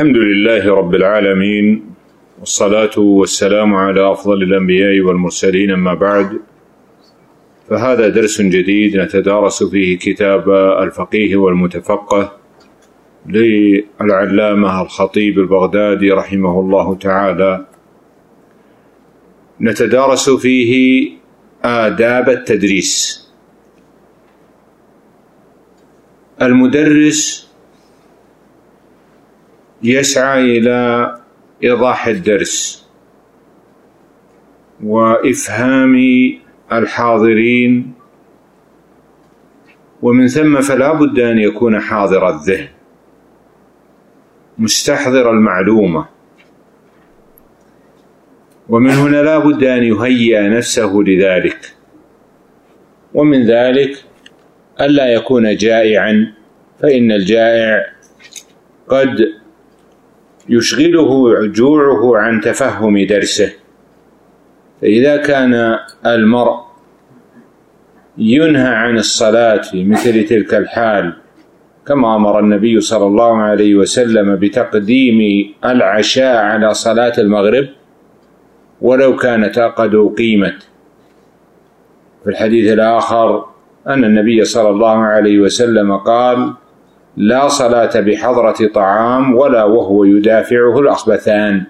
الحمد لله رب العالمين، والصلاة والسلام على أفضل الأنبياء والمرسلين، أما بعد، فهذا درس جديد نتدارس فيه كتاب الفقيه والمتفقه للعلامة الخطيب البغدادي رحمه الله تعالى. نتدارس فيه آداب التدريس. المدرس يسعى إلى إيضاح الدرس وإفهام الحاضرين، ومن ثم فلا بد أن يكون حاضر الذهن مستحضر المعلومة، ومن هنا لا بد أن يهيئ نفسه لذلك، ومن ذلك ألا يكون جائعا، فإن الجائع قد يشغله جوعه عن تفهم درسه. فإذا كان المرء ينهى عن الصلاة في مثل تلك الحال، كما أمر النبي صلى الله عليه وسلم بتقديم العشاء على صلاة المغرب ولو كانت قد أقيمت. في الحديث الآخر أن النبي صلى الله عليه وسلم قال: لا صلاة بحضرة طعام ولا وهو يدافعه الأخبثان.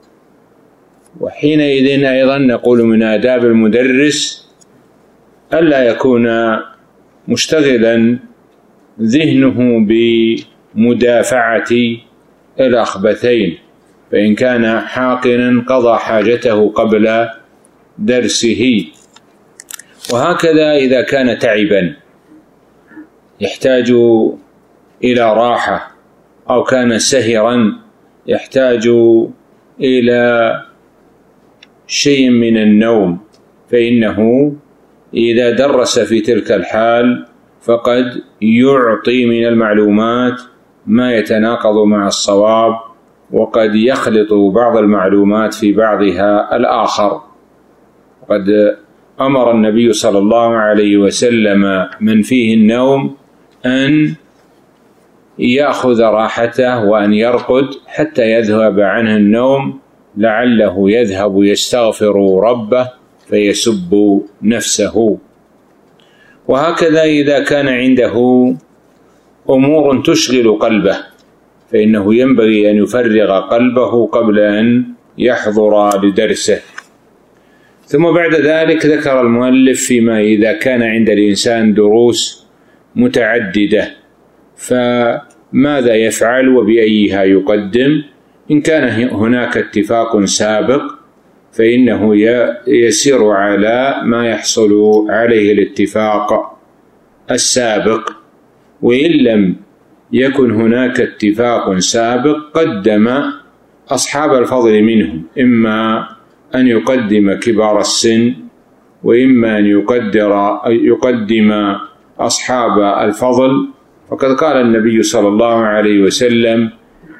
وحينئذ أيضا نقول من آداب المدرس ألا يكون مشتغلا ذهنه بمدافعة الأخبثين، فإن كان حاقنا قضى حاجته قبل درسه. وهكذا إذا كان تعبا يحتاج إلى راحة، أو كان سهرا يحتاج إلى شيء من النوم، فإنه إذا درس في تلك الحال فقد يعطي من المعلومات ما يتناقض مع الصواب، وقد يخلط بعض المعلومات في بعضها الآخر. وقد أمر النبي صلى الله عليه وسلم من فيه النوم أن يأخذ راحته وأن يرقد حتى يذهب عنه النوم، لعله يذهب يستغفر ربه فيسب نفسه. وهكذا إذا كان عنده أمور تشغل قلبه، فإنه ينبغي أن يفرغ قلبه قبل أن يحضر لدرسه. ثم بعد ذلك ذكر المؤلف فيما إذا كان عند الإنسان دروس متعددة فماذا يفعل وبأيها يقدم. إن كان هناك اتفاق سابق فإنه يسير على ما يحصل عليه الاتفاق السابق، وإن لم يكن هناك اتفاق سابق قدم أصحاب الفضل منهم، إما أن يقدم كبار السن، وإما أن يقدم أصحاب الفضل. فقد قال النبي صلى الله عليه وسلم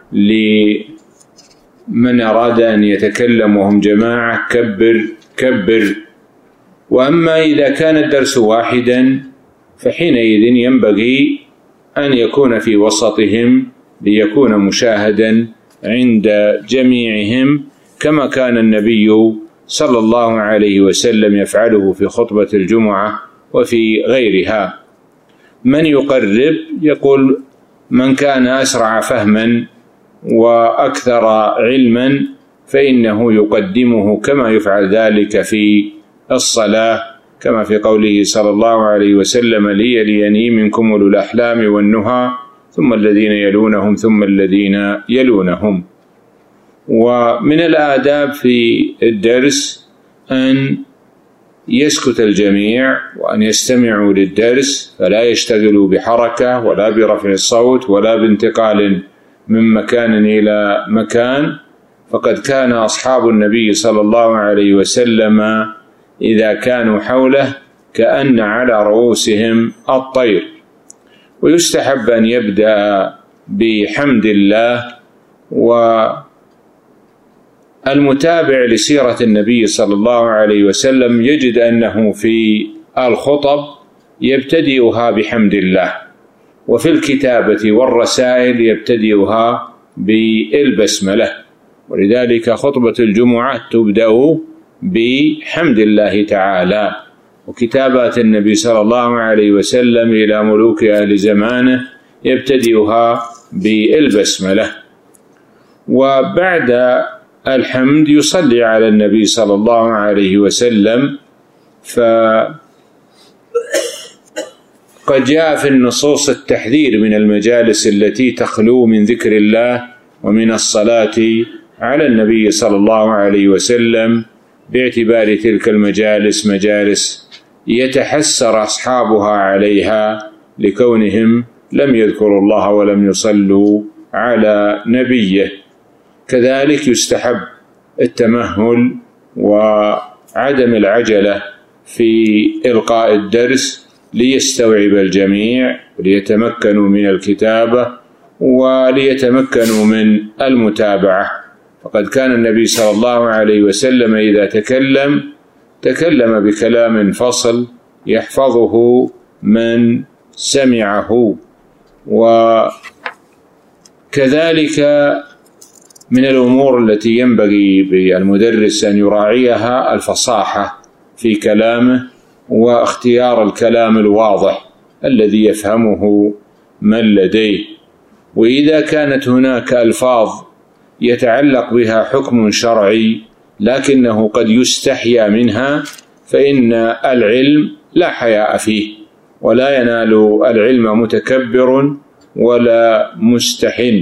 لمن أراد أن يتكلم وهم جماعة: كبر كبر. وأما إذا كان الدرس واحدا فحينئذ ينبغي أن يكون في وسطهم ليكون مشاهدا عند جميعهم، كما كان النبي صلى الله عليه وسلم يفعله في خطبة الجمعة وفي غيرها. من يقرب يقول: من كان أسرع فهما وأكثر علما فإنه يقدمه، كما يفعل ذلك في الصلاة، كما في قوله صلى الله عليه وسلم: ليليني منكم أولو الأحلام والنهى ثم الذين يلونهم ثم الذين يلونهم. ومن الآداب في الدرس أن يسكت الجميع وأن يستمعوا للدرس، فلا يشتغلوا بحركة ولا برفع الصوت ولا بانتقال من مكان إلى مكان. فقد كان أصحاب النبي صلى الله عليه وسلم إذا كانوا حوله كأن على رؤوسهم الطير. ويستحب أن يبدأ بحمد الله. والمتابع لسيرة النبي صلى الله عليه وسلم يجد أنه في الخطب يبتدئها بحمد الله، وفي الكتابة والرسائل يبتدئها بالبسملة، ولذلك خطبة الجمعة تبدأ بحمد الله تعالى. وكتابات النبي صلى الله عليه وسلم إلى ملوك أهل زمانه يبتدئها بالبسملة. وبعد الحمد يصلي على النبي صلى الله عليه وسلم. فقد جاء في النصوص التحذير من المجالس التي تخلو من ذكر الله ومن الصلاة على النبي صلى الله عليه وسلم، باعتبار تلك المجالس مجالس يتحسر أصحابها عليها لكونهم لم يذكروا الله ولم يصلوا على نبيه. كذلك يستحب التمهل وعدم العجلة في إلقاء الدرس ليستوعب الجميع وليتمكنوا من الكتابة وليتمكنوا من المتابعة. فقد كان النبي صلى الله عليه وسلم إذا تكلم بكلام فصل يحفظه من سمعه. وكذلك من الأمور التي ينبغي بالمدرس أن يراعيها الفصاحة في كلامه واختيار الكلام الواضح الذي يفهمه من لديه. وإذا كانت هناك ألفاظ يتعلق بها حكم شرعي لكنه قد يستحيا منها، فإن العلم لا حياء فيه، ولا ينال العلم متكبر ولا مستحن.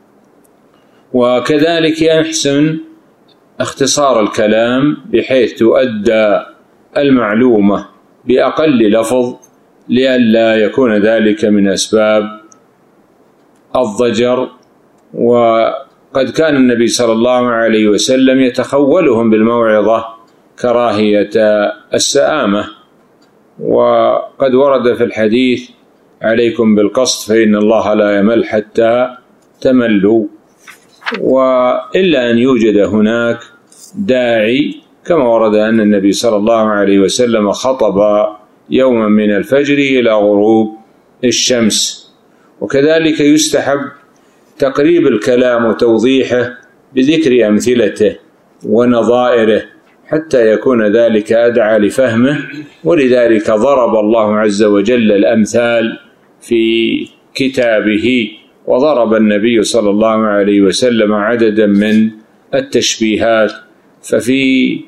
وكذلك يحسن اختصار الكلام بحيث تؤدى المعلومة بأقل لفظ لئلا يكون ذلك من أسباب الضجر. وقد كان النبي صلى الله عليه وسلم يتخولهم بالموعظة كراهية السآمة. وقد ورد في الحديث: عليكم بالقسط فإن الله لا يمل حتى تملوا. وإلا أن يوجد هناك داعي، كما ورد أن النبي صلى الله عليه وسلم خطب يوما من الفجر إلى غروب الشمس. وكذلك يستحب تقريب الكلام وتوضيحه بذكر أمثلته ونظائره حتى يكون ذلك أدعى لفهمه. ولذلك ضرب الله عز وجل الأمثال في كتابه، وضرب النبي صلى الله عليه وسلم عددا من التشبيهات. ففي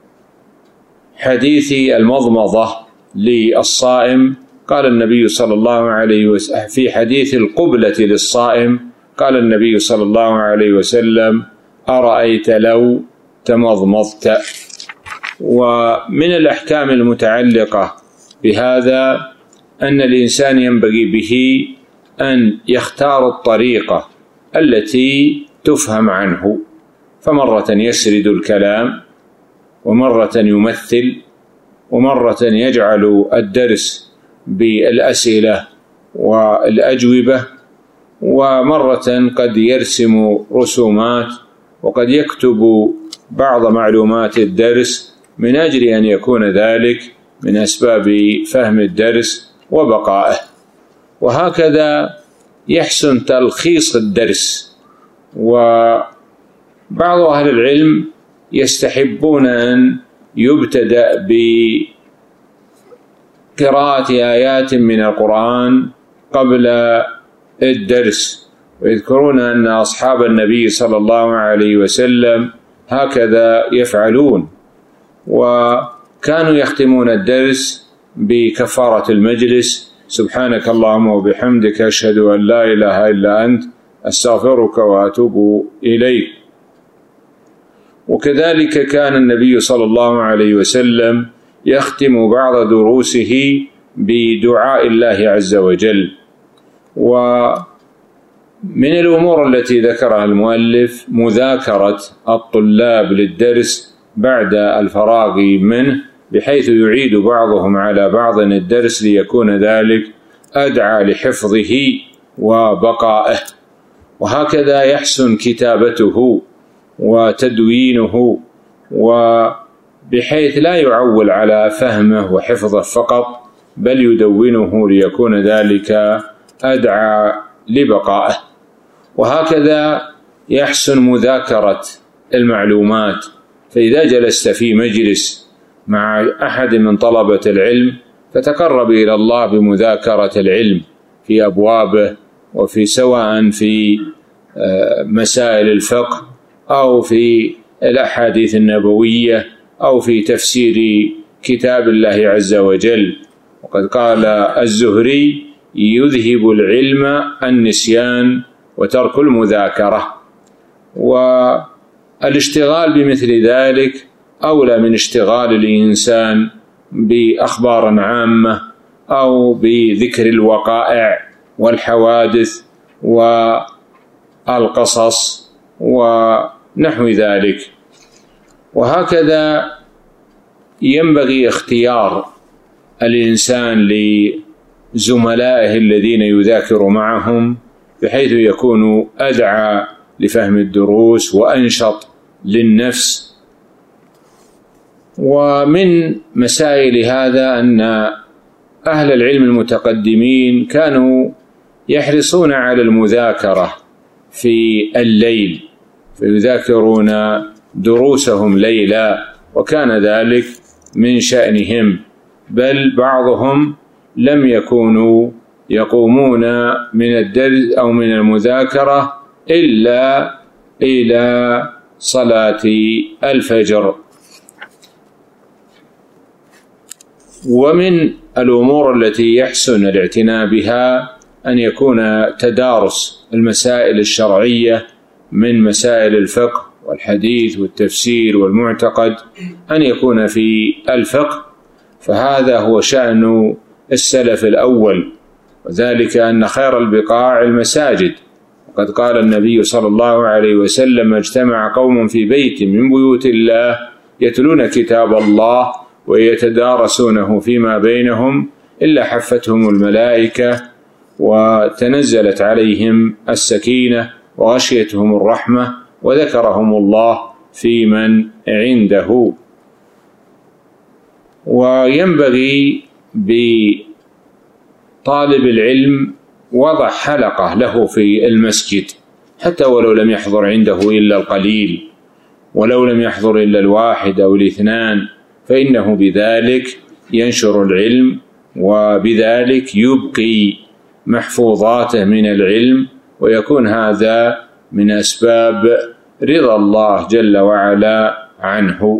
حديث المضمضة للصائم قال النبي صلى الله عليه وسلم، في حديث القبلة للصائم قال النبي صلى الله عليه وسلم: أرأيت لو تمضمضت. ومن الأحكام المتعلقة بهذا أن الإنسان ينبغي به أن يختار الطريقة التي تفهم عنه، فمرة يسرد الكلام، ومرة يمثل، ومرة يجعل الدرس بالأسئلة والأجوبة، ومرة قد يرسم رسومات، وقد يكتب بعض معلومات الدرس من أجل أن يكون ذلك من أسباب فهم الدرس وبقائه. وهكذا يحسن تلخيص الدرس. وبعض أهل العلم يستحبون أن يبتدأ بقراءة آيات من القرآن قبل الدرس، ويذكرون أن أصحاب النبي صلى الله عليه وسلم هكذا يفعلون، وكانوا يختمون الدرس بكفارة المجلس: سبحانك اللهم وبحمدك أشهد أن لا إله إلا أنت أستغفرك وأتوب إليك. وكذلك كان النبي صلى الله عليه وسلم يختم بعض دروسه بدعاء الله عز وجل. ومن الأمور التي ذكرها المؤلف مذاكرة الطلاب للدرس بعد الفراغ منه، بحيث يعيد بعضهم على بعض الدرس ليكون ذلك أدعى لحفظه وبقائه. وهكذا يحسن كتابته وتدوينه، وبحيث لا يعول على فهمه وحفظه فقط، بل يدونه ليكون ذلك أدعى لبقائه. وهكذا يحسن مذاكرة المعلومات، فإذا جلست في مجلس مع أحد من طلبة العلم فتقرب إلى الله بمذاكرة العلم في أبوابه، وفي سواء في مسائل الفقه أو في الأحاديث النبوية أو في تفسير كتاب الله عز وجل. وقد قال الزهري: يذهب العلم النسيان وترك المذاكرة. والاشتغال بمثل ذلك أولى من اشتغال الإنسان بأخبار عامة أو بذكر الوقائع والحوادث والقصص ونحو ذلك. وهكذا ينبغي اختيار الإنسان لزملائه الذين يذاكر معهم بحيث يكون أدعى لفهم الدروس وأنشط للنفس. ومن مسائل هذا أن أهل العلم المتقدمين كانوا يحرصون على المذاكرة في الليل، فيذاكرون دروسهم ليلا، وكان ذلك من شأنهم، بل بعضهم لم يكونوا يقومون من الدرس أو من المذاكرة إلا إلى صلاة الفجر. ومن الأمور التي يحسن الاعتناء بها أن يكون تدارس المسائل الشرعية من مسائل الفقه والحديث والتفسير والمعتقد، أن يكون في الفقه، فهذا هو شأن السلف الأول، وذلك أن خير البقاع المساجد. وقد قال النبي صلى الله عليه وسلم: اجتمع قوم في بيت من بيوت الله يتلون كتاب الله ويتدارسونه فيما بينهم إلا حفتهم الملائكة وتنزلت عليهم السكينة وغشيتهم الرحمة وذكرهم الله في من عنده. وينبغي بطالب العلم وضع حلقة له في المسجد، حتى ولو لم يحضر عنده إلا القليل، ولو لم يحضر إلا الواحد أو الاثنان، فإنه بذلك ينشر العلم وبذلك يبقي محفوظاته من العلم، ويكون هذا من أسباب رضا الله جل وعلا عنه.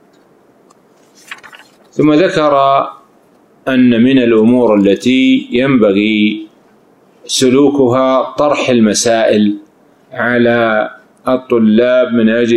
ثم ذكر أن من الأمور التي ينبغي سلوكها طرح المسائل على الطلاب من أجل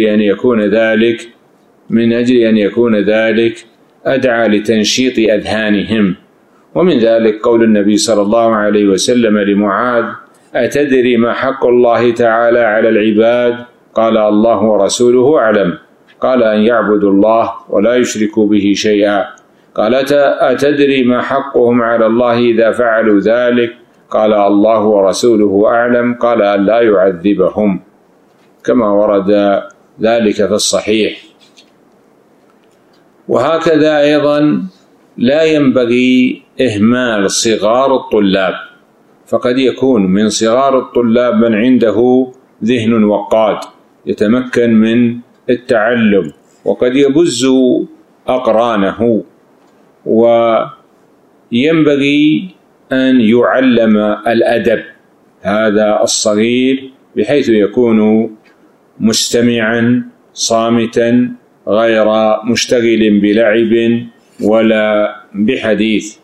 أن يكون ذلك أدعى لتنشيط أذهانهم. ومن ذلك قول النبي صلى الله عليه وسلم لمعاذ: أتدري ما حق الله تعالى على العباد؟ قال: الله ورسوله أعلم. قال: أن يعبدوا الله ولا يشركوا به شيئا. قال: أتدري ما حقهم على الله إذا فعلوا ذلك؟ قال: الله ورسوله أعلم. قال: أن لا يعذبهم، كما ورد ذلك في الصحيح. وهكذا أيضا لا ينبغي إهمال صغار الطلاب، فقد يكون من صغار الطلاب من عنده ذهن وقاد يتمكن من التعلم، وقد يبز أقرانه، وينبغي أن يعلم الأدب هذا الصغير بحيث يكون مستمعا صامتا غير مشتغل بلعب ولا بحديث.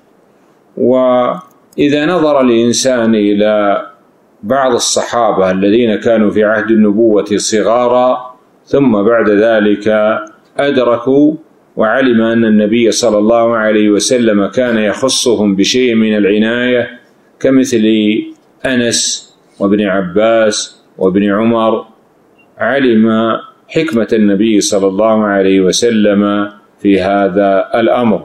وإذا نظر الإنسان إلى بعض الصحابة الذين كانوا في عهد النبوة صغارا ثم بعد ذلك أدركوا وعلم أن النبي صلى الله عليه وسلم كان يخصهم بشيء من العناية، كمثل أنس وابن عباس وابن عمر، علم حكمة النبي صلى الله عليه وسلم في هذا الأمر.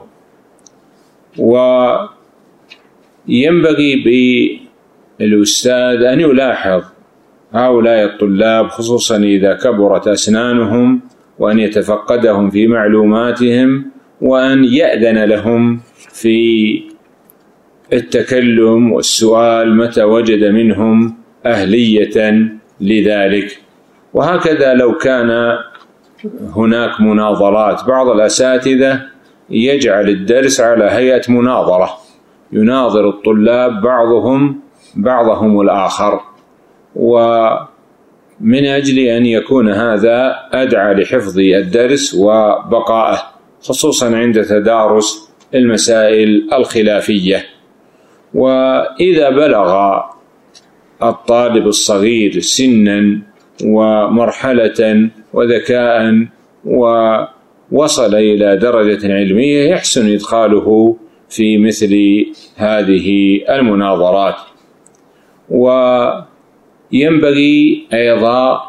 وينبغي بالأستاذ أن يلاحظ هؤلاء الطلاب خصوصا إذا كبرت أسنانهم، وأن يتفقدهم في معلوماتهم، وأن يأذن لهم في التكلم والسؤال متى وجد منهم أهلية لذلك. وهكذا لو كان هناك مناظرات، بعض الأساتذة يجعل الدرس على هيئة مناظرة، يناظر الطلاب بعضهم الآخر، ومن أجل أن يكون هذا أدعى لحفظ الدرس وبقائه، خصوصا عند تدارس المسائل الخلافية. وإذا بلغ الطالب الصغير سنا ومرحلة وذكاء ووصل إلى درجة علمية يحسن إدخاله في مثل هذه المناظرات. وينبغي أيضا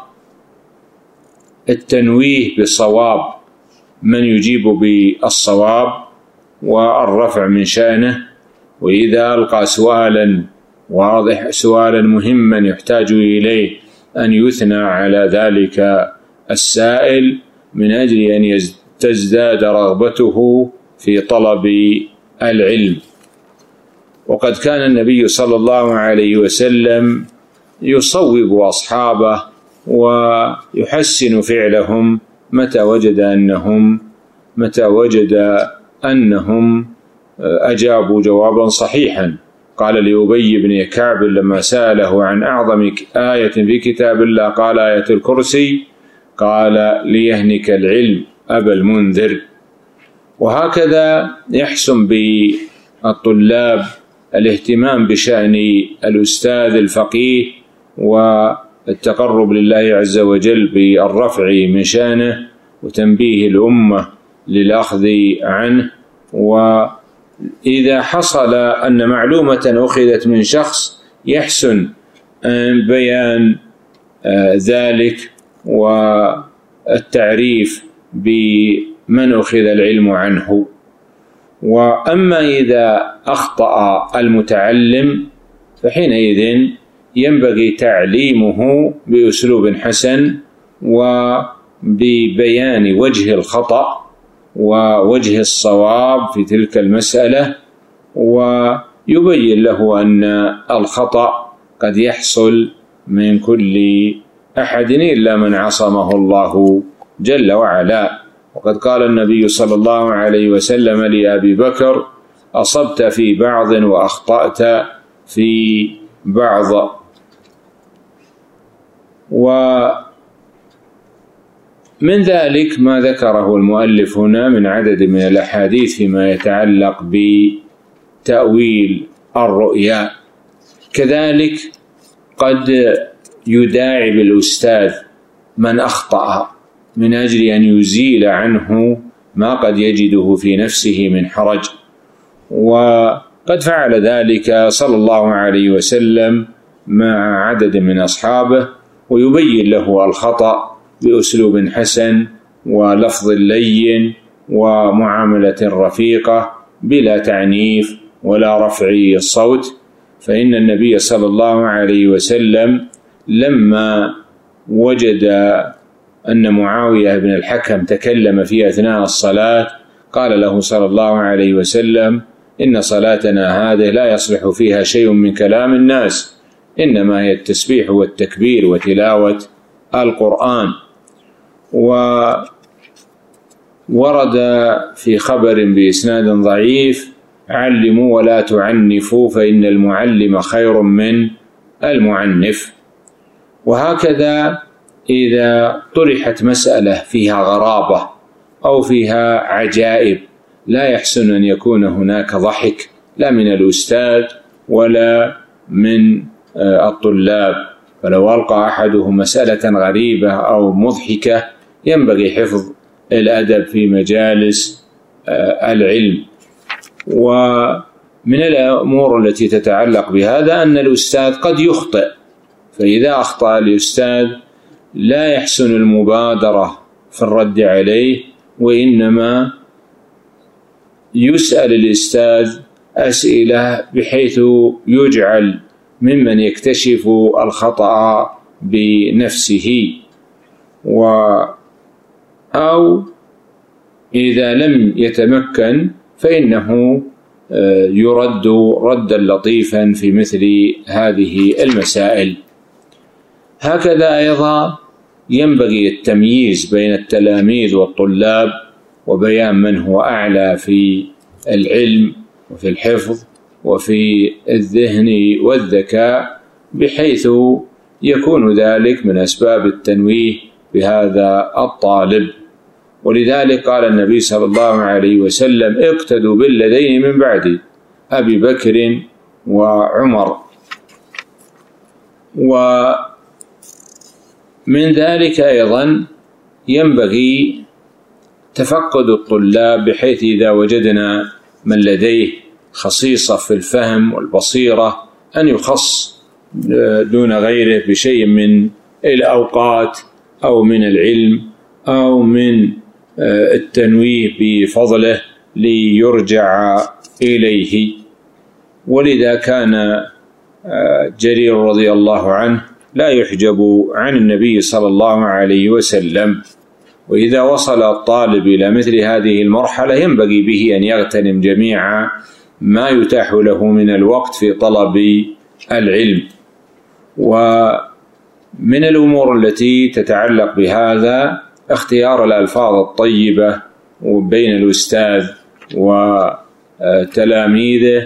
التنويه بالصواب، من يجيب بالصواب والرفع من شأنه، وإذا ألقى سؤالا واضح سؤالا مهما يحتاج إليه أن يثنى على ذلك السائل من أجل أن تزداد رغبته في طلب العلم. وقد كان النبي صلى الله عليه وسلم يصوب أصحابه ويحسن فعلهم متى وجد أنهم أجابوا جوابا صحيحا. قال لأبي بن كعب لما سأله عن أعظم آية في كتاب الله قال آية الكرسي، قال ليهنك العلم أبا المنذر. وهكذا يحسن بالطلاب الاهتمام بشأن الأستاذ الفقيه والتقرب لله عز وجل بالرفع من شأنه وتنبيه الأمة للأخذ عنه. وإذا حصل أن معلومة أخذت من شخص يحسن بيان ذلك والتعريف بمن أخذ العلم عنه. وأما إذا أخطأ المتعلم فحينئذ ينبغي تعليمه بأسلوب حسن وببيان وجه الخطأ ووجه الصواب في تلك المسألة، ويبين له أن الخطأ قد يحصل من كل أحد إلا من عصمه الله جل وعلا. وقد قال النبي صلى الله عليه وسلم لأبي بكر: أصبت في بعض وأخطأت في بعض. ومن ذلك ما ذكره المؤلف هنا من عدد من الأحاديث فيما يتعلق بتأويل الرؤيا. كذلك قد يداعب الأستاذ من أخطأ من أجل أن يزيل عنه ما قد يجده في نفسه من حرج، وقد فعل ذلك صلى الله عليه وسلم مع عدد من أصحابه، ويبين له الخطأ بأسلوب حسن ولفظ لين ومعاملة رفيقة بلا تعنيف ولا رفع الصوت. فإن النبي صلى الله عليه وسلم لما وجد أن معاوية بن الحكم تكلم في أثناء الصلاة قال له صلى الله عليه وسلم: إن صلاتنا هذه لا يصلح فيها شيء من كلام الناس، إنما هي التسبيح والتكبير وتلاوة القرآن. وورد في خبر بإسناد ضعيف: علموا ولا تعنفوا فإن المعلم خير من المعنف. وهكذا إذا طرحت مسألة فيها غرابة أو فيها عجائب لا يحسن أن يكون هناك ضحك لا من الأستاذ ولا من الطلاب، فلو ألقى أحدهم مسألة غريبة أو مضحكة ينبغي حفظ الأدب في مجالس العلم. ومن الأمور التي تتعلق بهذا أن الأستاذ قد يخطئ، فإذا أخطأ الأستاذ لا يحسن المبادرة في الرد عليه، وإنما يسأل الأستاذ أسئلة بحيث يجعل ممن يكتشف الخطأ بنفسه، أو إذا لم يتمكن فإنه يرد ردا لطيفا في مثل هذه المسائل. هكذا أيضا ينبغي التمييز بين التلاميذ والطلاب وبيان من هو أعلى في العلم وفي الحفظ وفي الذهن والذكاء، بحيث يكون ذلك من أسباب التنويه بهذا الطالب. ولذلك قال النبي صلى الله عليه وسلم: اقتدوا بالذين من بعد أبي بكر وعمر. ومن ذلك أيضا ينبغي تفقد الطلاب، بحيث إذا وجدنا من لديه خصيصة في الفهم والبصيرة أن يخص دون غيره بشيء من الأوقات أو من العلم أو من التنويه بفضله ليرجع إليه. ولذا كان جرير رضي الله عنه لا يحجب عن النبي صلى الله عليه وسلم، وإذا وصل الطالب إلى مثل هذه المرحلة ينبغي به أن يغتنم جميع ما يتاح له من الوقت في طلب العلم. ومن الأمور التي تتعلق بهذا اختيار الألفاظ الطيبة بين الأستاذ وتلاميذه،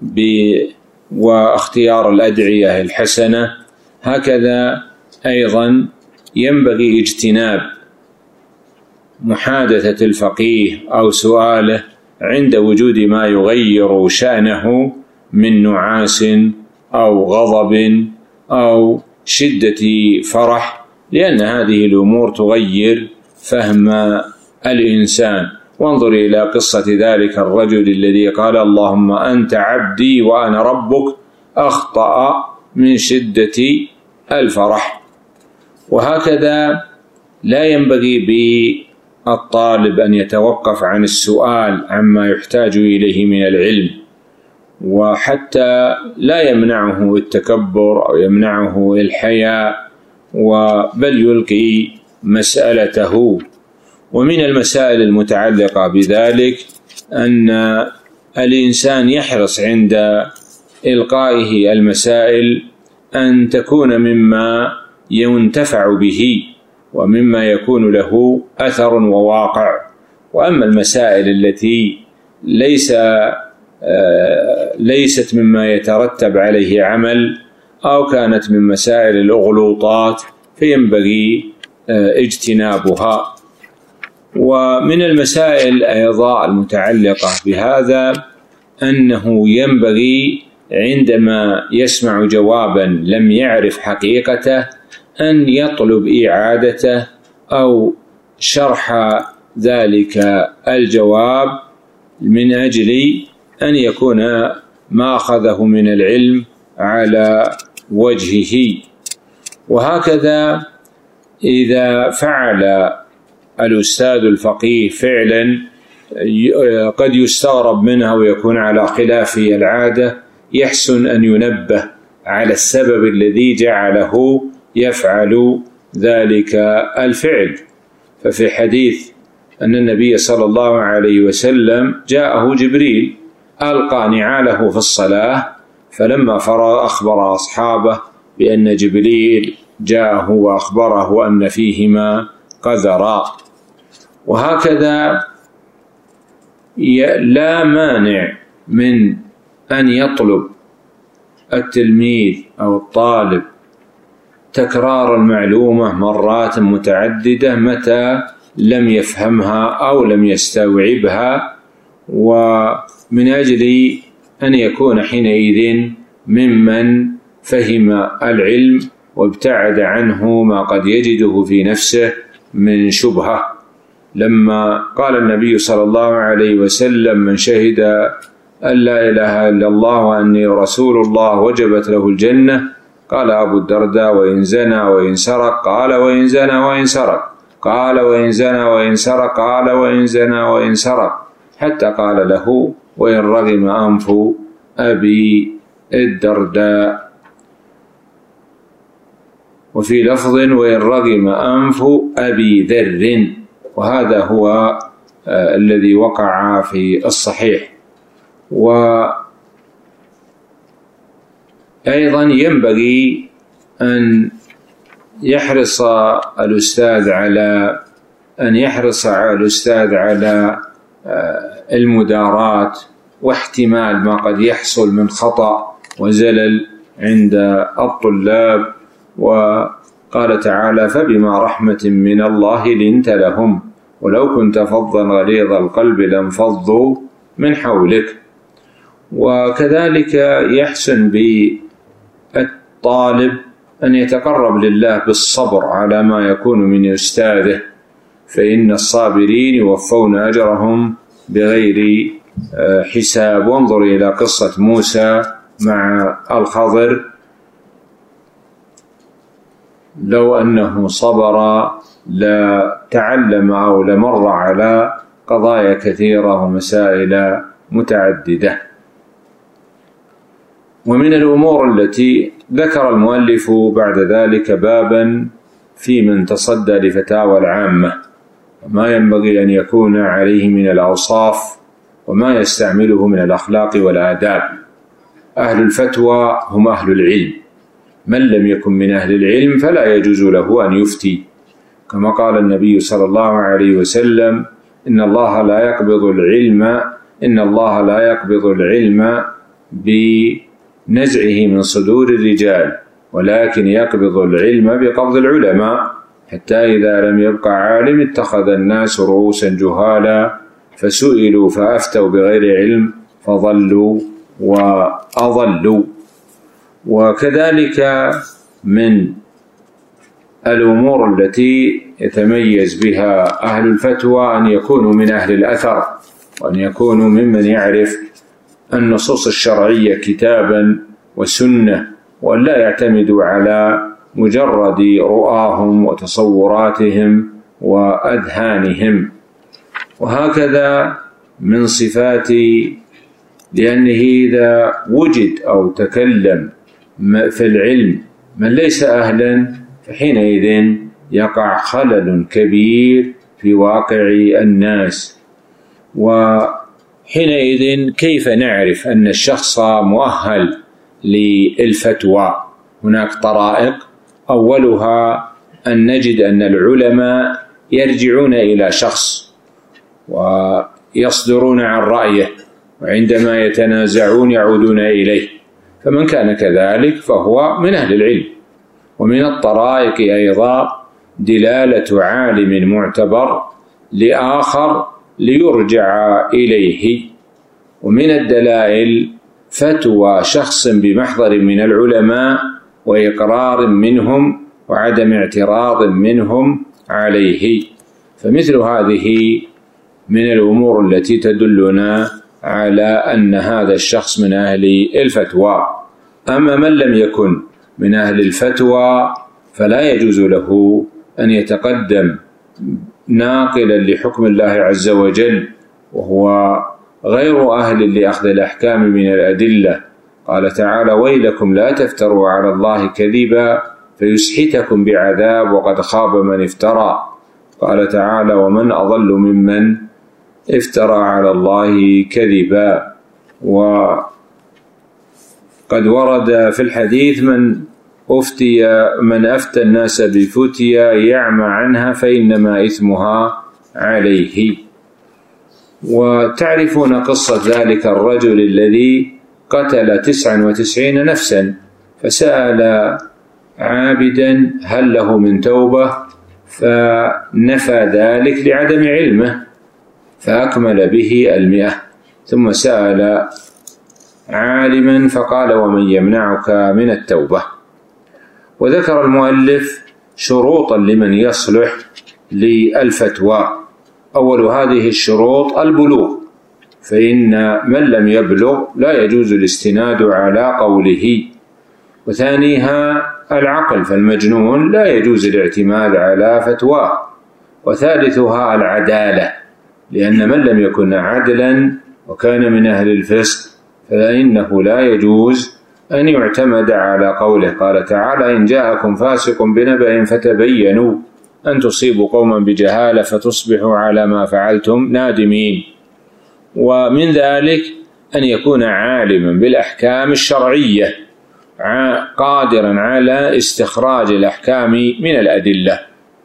واختيار الأدعية الحسنة. هكذا أيضا ينبغي اجتناب محادثة الفقيه أو سؤاله عند وجود ما يغير شأنه من نعاس أو غضب أو شدة فرح، لأن هذه الأمور تغير فهم الإنسان. وانظر إلى قصة ذلك الرجل الذي قال: اللهم أنت عبدي وأنا ربك، أخطأ من شدة الفرح. وهكذا لا ينبغي بالطالب أن يتوقف عن السؤال عما يحتاج إليه من العلم، وحتى لا يمنعه التكبر أو يمنعه الحياء، بل يلقي مسألته. ومن المسائل المتعلقة بذلك أن الإنسان يحرص عند إلقائه المسائل أن تكون مما ينتفع به ومما يكون له أثر وواقع. وأما المسائل التي ليست مما يترتب عليه عمل أو كانت من مسائل الأغلوطات فينبغي اجتنابها. ومن المسائل أيضا المتعلقة بهذا أنه ينبغي عندما يسمع جوابا لم يعرف حقيقته أن يطلب إعادته أو شرح ذلك الجواب من أجل أن يكون ما أخذه من العلم على وجهه. وهكذا إذا فعل الأستاذ الفقيه فعلا قد يستغرب منه ويكون على خلاف العادة، يحسن أن ينبه على السبب الذي جعله يفعل ذلك الفعل. ففي حديث أن النبي صلى الله عليه وسلم جاءه جبريل ألقى نعاله في الصلاة، فلما فرغ أخبر أصحابه بأن جبريل جاءه وأخبره أن فيهما قذرا. وهكذا لا مانع من أن يطلب التلميذ أو الطالب تكرار المعلومة مرات متعددة متى لم يفهمها أو لم يستوعبها، ومن أجل أن يكون حينئذ ممن فهم العلم وابتعد عنه ما قد يجده في نفسه من شبهة. لما قال النبي صلى الله عليه وسلم: من شهد أن لا إله إلا الله وأني رسول الله وجبت له الجنة، قال أبو الدرداء: وإن زنى وإن سرق؟ قال: وإن زنى وإن سرق. قال: وإن زنى وإن سرق؟ قال: وإن زنى وإن سرق، حتى قال له: وإن رغم أنف أبي الدرداء. وفي لفظ: وإن رغم أنف أبي ذر. وهذا هو الذي وقع في الصحيح. وأيضا ينبغي أن يحرص الأستاذ على المداراة واحتمال ما قد يحصل من خطأ وزلل عند الطلاب. وقال تعالى: فبما رحمة من الله لنت لهم ولو كنت فظا غليظ القلب لانفضوا من حولك. وكذلك يحسن بالطالب أن يتقرب لله بالصبر على ما يكون من أستاذه، فإن الصابرين يوفون أجرهم بغير حساب. وانظر إلى قصة موسى مع الخضر، لو أنه صبر لتعلم أو لمر على قضايا كثيرة ومسائل متعددة. ومن الأمور التي ذكر المؤلف بعد ذلك بابا في من تصدى لفتاوى العامة وما ينبغي أن يكون عليه من الأوصاف وما يستعمله من الأخلاق والآداب. أهل الفتوى هم أهل العلم، من لم يكن من أهل العلم فلا يجوز له أن يفتي، كما قال النبي صلى الله عليه وسلم: إن الله لا يقبض العلم بنزعه من صدور الرجال، ولكن يقبض العلم بقبض العلماء، حتى إذا لم يبق عالم اتخذ الناس رؤوسا جهالا فسئلوا فأفتوا بغير علم فضلوا وأضلوا. وكذلك من الأمور التي يتميز بها أهل الفتوى أن يكونوا من أهل الأثر، وأن يكونوا ممن يعرف النصوص الشرعية كتابا وسنة، وأن لا يعتمدوا على مجرد رؤاهم وتصوراتهم وأذهانهم. وهكذا من صفات، لأنه إذا وجد أو تكلم في العلم من ليس أهلا فحينئذ يقع خلل كبير في واقع الناس. وحينئذ كيف نعرف أن الشخص مؤهل للفتوى؟ هناك طرائق، أولها أن نجد أن العلماء يرجعون إلى شخص ويصدرون عن رأيه، وعندما يتنازعون يعودون إليه، فمن كان كذلك فهو من أهل العلم. ومن الطرائق أيضا دلالة عالم معتبر لآخر ليرجع إليه. ومن الدلائل فتوى شخص بمحضر من العلماء وإقرار منهم وعدم اعتراض منهم عليه، فمثل هذه من الأمور التي تدلنا على أن هذا الشخص من أهل الفتوى. أما من لم يكن من أهل الفتوى فلا يجوز له أن يتقدم ناقلا لحكم الله عز وجل وهو غير أهل لأخذ الأحكام من الأدلة. قال تعالى: ويلكم لا تفتروا على الله كذبا فيسحتكم بعذاب وقد خاب من افترى. قال تعالى: ومن أضل ممن افترى على الله كذبا. وقد ورد في الحديث: من أفتى الناس بفتيا يعمى عنها فإنما إثمها عليه. وتعرفون قصة ذلك الرجل الذي قتل 99 نفسا، فسأل عابدا هل له من توبة، فنفى ذلك لعدم علمه، فأكمل به 100، ثم سأل عالما فقال: ومن يمنعك من التوبة؟ وذكر المؤلف شروطا لمن يصلح للفتوى. أول هذه الشروط البلوغ، فإن من لم يبلغ لا يجوز الاستناد على قوله. وثانيها العقل، فالمجنون لا يجوز الاعتماد على فتواه. وثالثها العدالة، لأن من لم يكن عدلا وكان من أهل الفسق فإنه لا يجوز أن يعتمد على قوله. قال تعالى: إن جاءكم فاسق بنبأ فتبينوا أن تصيبوا قوما بجهالة فتصبحوا على ما فعلتم نادمين. ومن ذلك أن يكون عالما بالأحكام الشرعية قادرا على استخراج الأحكام من الأدلة.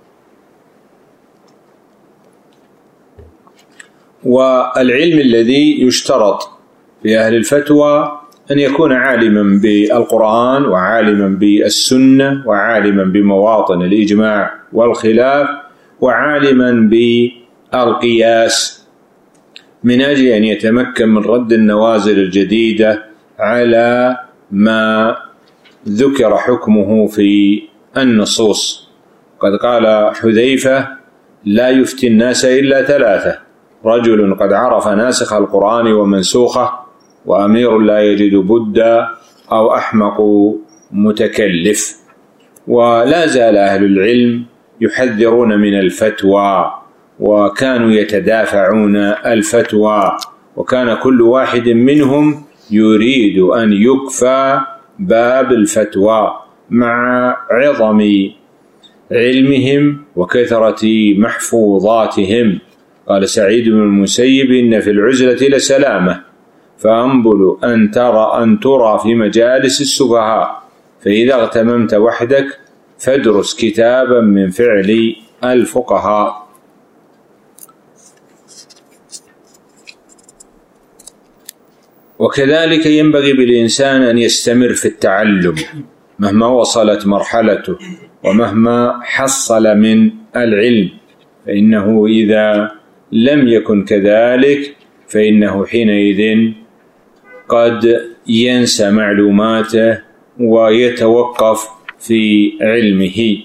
والعلم الذي يشترط في أهل الفتوى أن يكون عالما بالقرآن وعالما بالسنة وعالما بمواطن الإجماع والخلاف وعالما بالقياس، من أجل أن يتمكن من رد النوازل الجديدة على ما ذكر حكمه في النصوص. قد قال حذيفة: لا يفتي الناس إلا ثلاثة: رجل قد عرف ناسخ القرآن ومنسوخه، وأمير لا يجد بدا، أو أحمق متكلف. ولا زال أهل العلم يحذرون من الفتوى، وكانوا يتدافعون الفتوى، وكان كل واحد منهم يريد أن يكفى باب الفتوى مع عظم علمهم وكثرة محفوظاتهم. قال سعيد بن المسيب: إن في العزلة لسلامة، فأنبل أن ترى في مجالس السفهاء، فإذا اغتممت وحدك فادرس كتابا من فعل الفقهاء. وكذلك ينبغي بالإنسان أن يستمر في التعلم مهما وصلت مرحلته ومهما حصل من العلم، فإنه إذا لم يكن كذلك فإنه حينئذ قد ينسى معلوماته ويتوقف في علمه.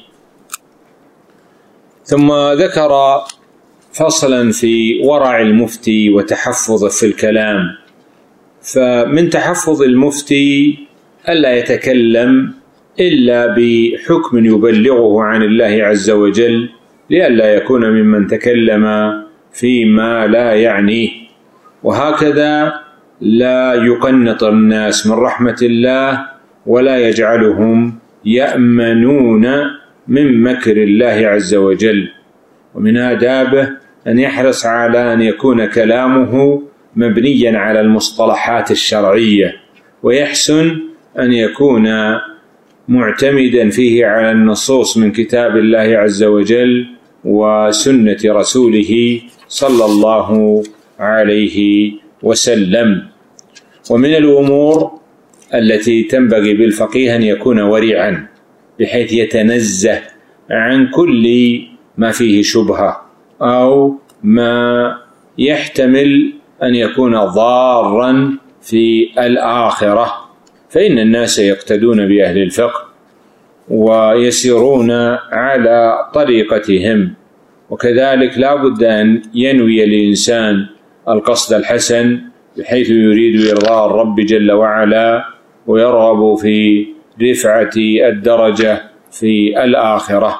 ثم ذكر فصلا في ورع المفتي وتحفظه في الكلام. فمن تحفظ المفتي ألا يتكلم إلا بحكم يبلغه عن الله عز وجل، لئلا يكون ممن تكلم فيما لا يعنيه. وهكذا لا يقنط الناس من رحمة الله ولا يجعلهم يأمنون من مكر الله عز وجل. ومن آدابه أن يحرص على أن يكون كلامه مبنيا على المصطلحات الشرعية، ويحسن أن يكون معتمدا فيه على النصوص من كتاب الله عز وجل وسنة رسوله صلى الله عليه وسلم. ومن الأمور التي تنبغي بالفقيه أن يكون ورعا، بحيث يتنزه عن كل ما فيه شبهة أو ما يحتمل أن يكون ضارا في الآخرة، فإن الناس يقتدون بأهل الفقه ويسيرون على طريقتهم. وكذلك لا بد أن ينوي الإنسان القصد الحسن، بحيث يريد إرضاء الرب جل وعلا ويرغب في رفعة الدرجة في الآخرة.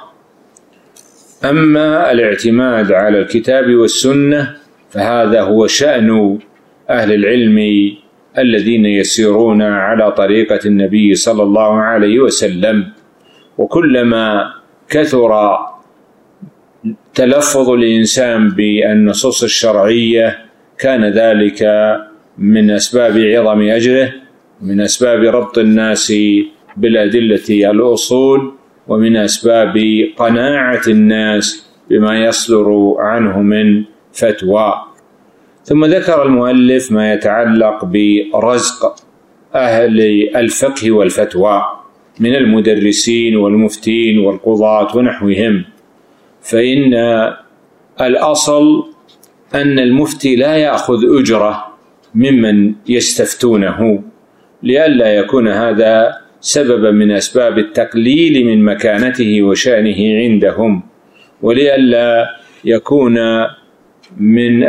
أما الاعتماد على الكتاب والسنة فهذا هو شأن أهل العلم الذين يسيرون على طريقة النبي صلى الله عليه وسلم. وكلما كثر تلفظ الإنسان بالنصوص الشرعية كان ذلك من أسباب عظم أجره، من أسباب ربط الناس بالأدلة الأصول، ومن أسباب قناعة الناس بما يصدر عنه من فتوى. ثم ذكر المؤلف ما يتعلق برزق أهل الفقه والفتوى من المدرسين والمفتين والقضاة ونحوهم. فإن الأصل أن المفتي لا يأخذ أجرة ممن يستفتونه، لئلا يكون هذا سببا من أسباب التقليل من مكانته وشأنه عندهم، ولئلا يكون من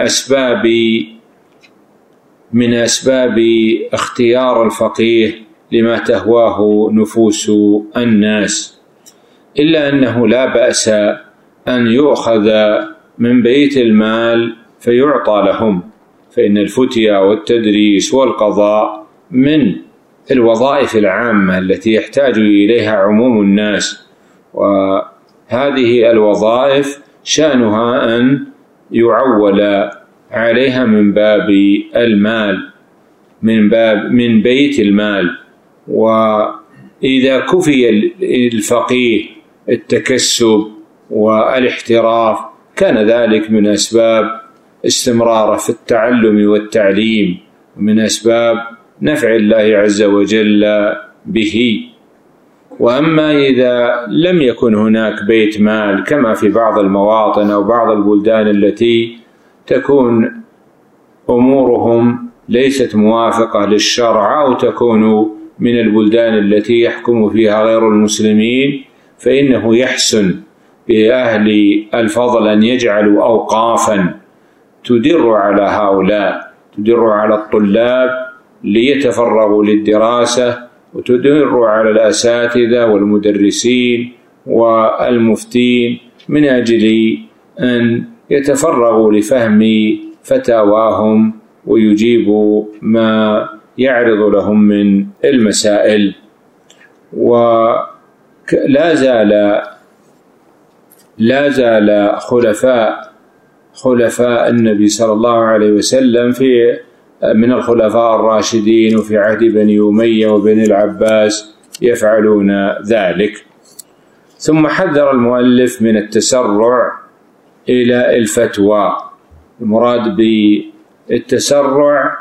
أسباب اختيار الفقيه لما تهواه نفوس الناس. إلا أنه لا بأس أن يؤخذ من بيت المال فيعطى لهم، فإن الفتيا والتدريس والقضاء من الوظائف العامة التي يحتاج إليها عموم الناس، وهذه الوظائف شأنها أن يعول عليها من باب المال، من بيت المال. إذا كفي الفقيه التكسب والاحتراف كان ذلك من أسباب استمراره في التعلم والتعليم، ومن أسباب نفع الله عز وجل به. وأما إذا لم يكن هناك بيت مال كما في بعض المواطن أو بعض البلدان التي تكون أمورهم ليست موافقة للشرع، أو تكون من البلدان التي يحكم فيها غير المسلمين، فإنه يحسن بأهل الفضل أن يجعلوا أوقافا تدر على هؤلاء، تدر على الطلاب ليتفرغوا للدراسة، وتدر على الأساتذة والمدرسين والمفتين من أجل أن يتفرغوا لفهم فتاواهم ويجيبوا ما يعرض لهم من المسائل. ولا زال خلفاء النبي صلى الله عليه وسلم من الخلفاء الراشدين وفي عهد بني أمية وبني العباس يفعلون ذلك. ثم حذر المؤلف من التسرع إلى الفتوى. المراد بالتسرع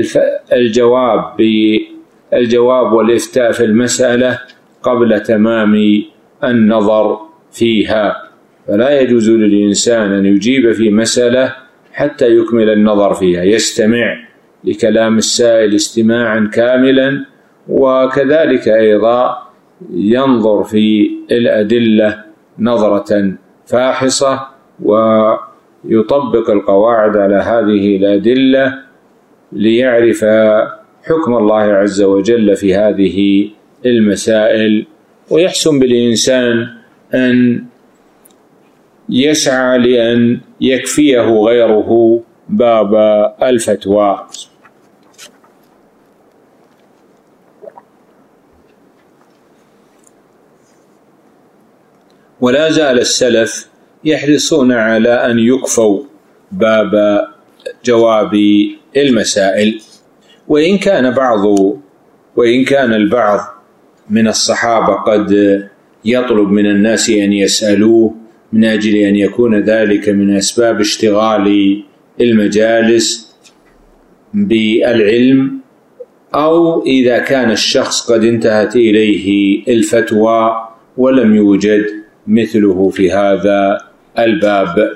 الجواب والإفتاء في المسألة قبل تمام النظر فيها، فلا يجوز للإنسان أن يجيب في مسألة حتى يكمل النظر فيها، يستمع لكلام السائل استماعا كاملا، وكذلك أيضا ينظر في الأدلة نظرة فاحصة ويطبق القواعد على هذه الأدلة ليعرف حكم الله عز وجل في هذه المسائل. ويحسن بالإنسان أن يسعى لأن يكفيه غيره باب الفتوى. ولا زال السلف يحرصون على أن يكفوا باب جواب المسائل، وإن كان البعض من الصحابة قد يطلب من الناس أن يسألوه من أجل أن يكون ذلك من أسباب اشتغال المجالس بالعلم، أو إذا كان الشخص قد انتهت إليه الفتوى ولم يوجد مثله في هذا الباب.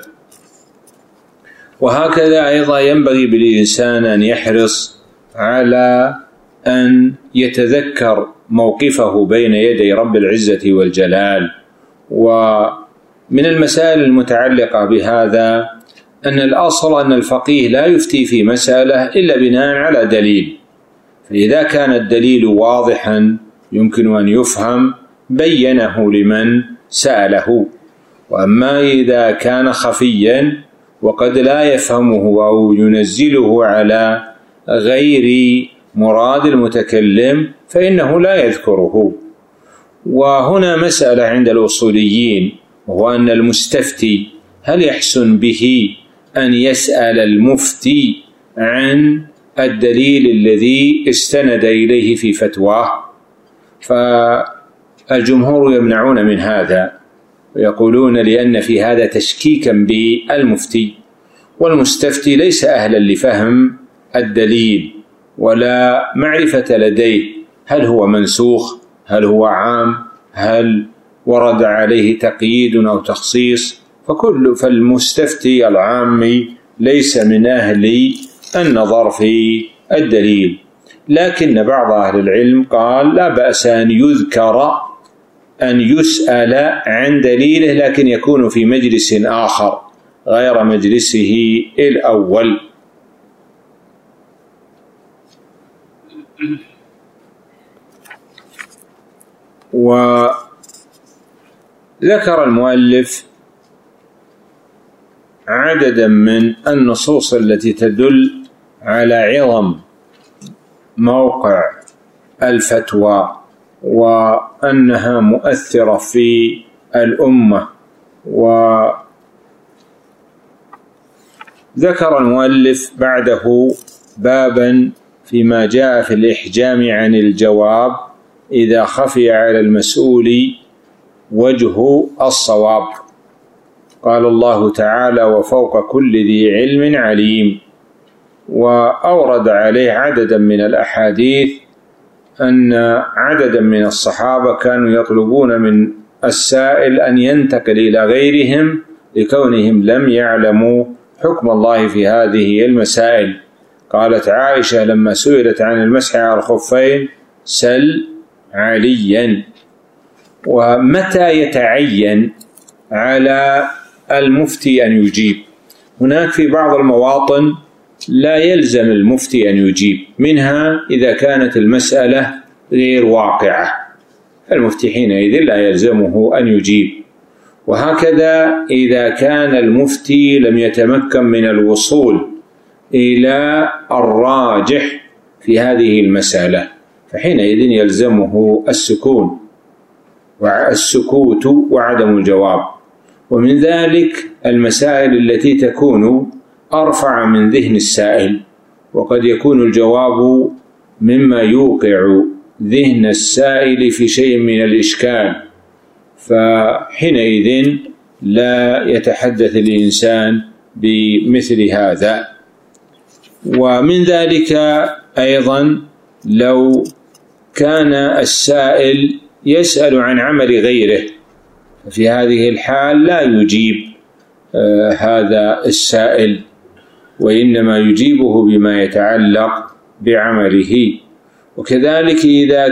وهكذا أيضا ينبغي بالإنسان أن يحرص على أن يتذكر موقفه بين يدي رب العزة والجلال. ومن المسائل المتعلقة بهذا أن الأصل أن الفقيه لا يفتي في مسألة إلا بناء على دليل، فإذا كان الدليل واضحا يمكن أن يفهم بينه لمن سأله. وأما إذا كان خفيا وقد لا يفهمه أو ينزله على غير مراد المتكلم فإنه لا يذكره. وهنا مسألة عند الأصوليين، وهو أن المستفتي هل يحسن به أن يسأل المفتي عن الدليل الذي استند إليه في فتواه؟ فالجمهور يمنعون من هذا ويقولون لأن في هذا تشكيكا بالمفتي، والمستفتي ليس أهلا لفهم الدليل ولا معرفة لديه هل هو منسوخ، هل هو عام، هل ورد عليه تقييد أو تخصيص، فالمستفتي العامي ليس من أهل النظر في الدليل. لكن بعض أهل العلم قال لا بأس أن يذكر أن يسأل عن دليله، لكن يكون في مجلس آخر غير مجلسه الأول. وذكر المؤلف عددا من النصوص التي تدل على عظم موقع الفتوى وأنها مؤثرة في الأمة. وذكر المؤلف بعده بابا فيما جاء في الإحجام عن الجواب، إذا خفي على المسؤول وجه الصواب. قال الله تعالى: وفوق كل ذي علم عليم. وأورد عليه عددا من الأحاديث أن عددا من الصحابة كانوا يطلبون من السائل أن ينتقل إلى غيرهم لكونهم لم يعلموا حكم الله في هذه المسائل. قالت عائشة لما سئلت عن المسح على الخفين: سل عليا. ومتى يتعين على المفتي أن يجيب؟ هناك في بعض المواطن لا يلزم المفتي أن يجيب، منها إذا كانت المسألة غير واقعة، المفتي حينئذ لا يلزمه أن يجيب. وهكذا إذا كان المفتي لم يتمكن من الوصول إلى الراجح في هذه المسألة، فحينئذ يلزمه السكوت وعدم الجواب. ومن ذلك المسائل التي تكون أرفع من ذهن السائل، وقد يكون الجواب مما يوقع ذهن السائل في شيء من الإشكال، فحينئذ لا يتحدث الإنسان بمثل هذا. ومن ذلك أيضا لو كان السائل يسأل عن عمل غيره، في هذه الحال لا يجيب هذا السائل، وإنما يجيبه بما يتعلق بعمله. وكذلك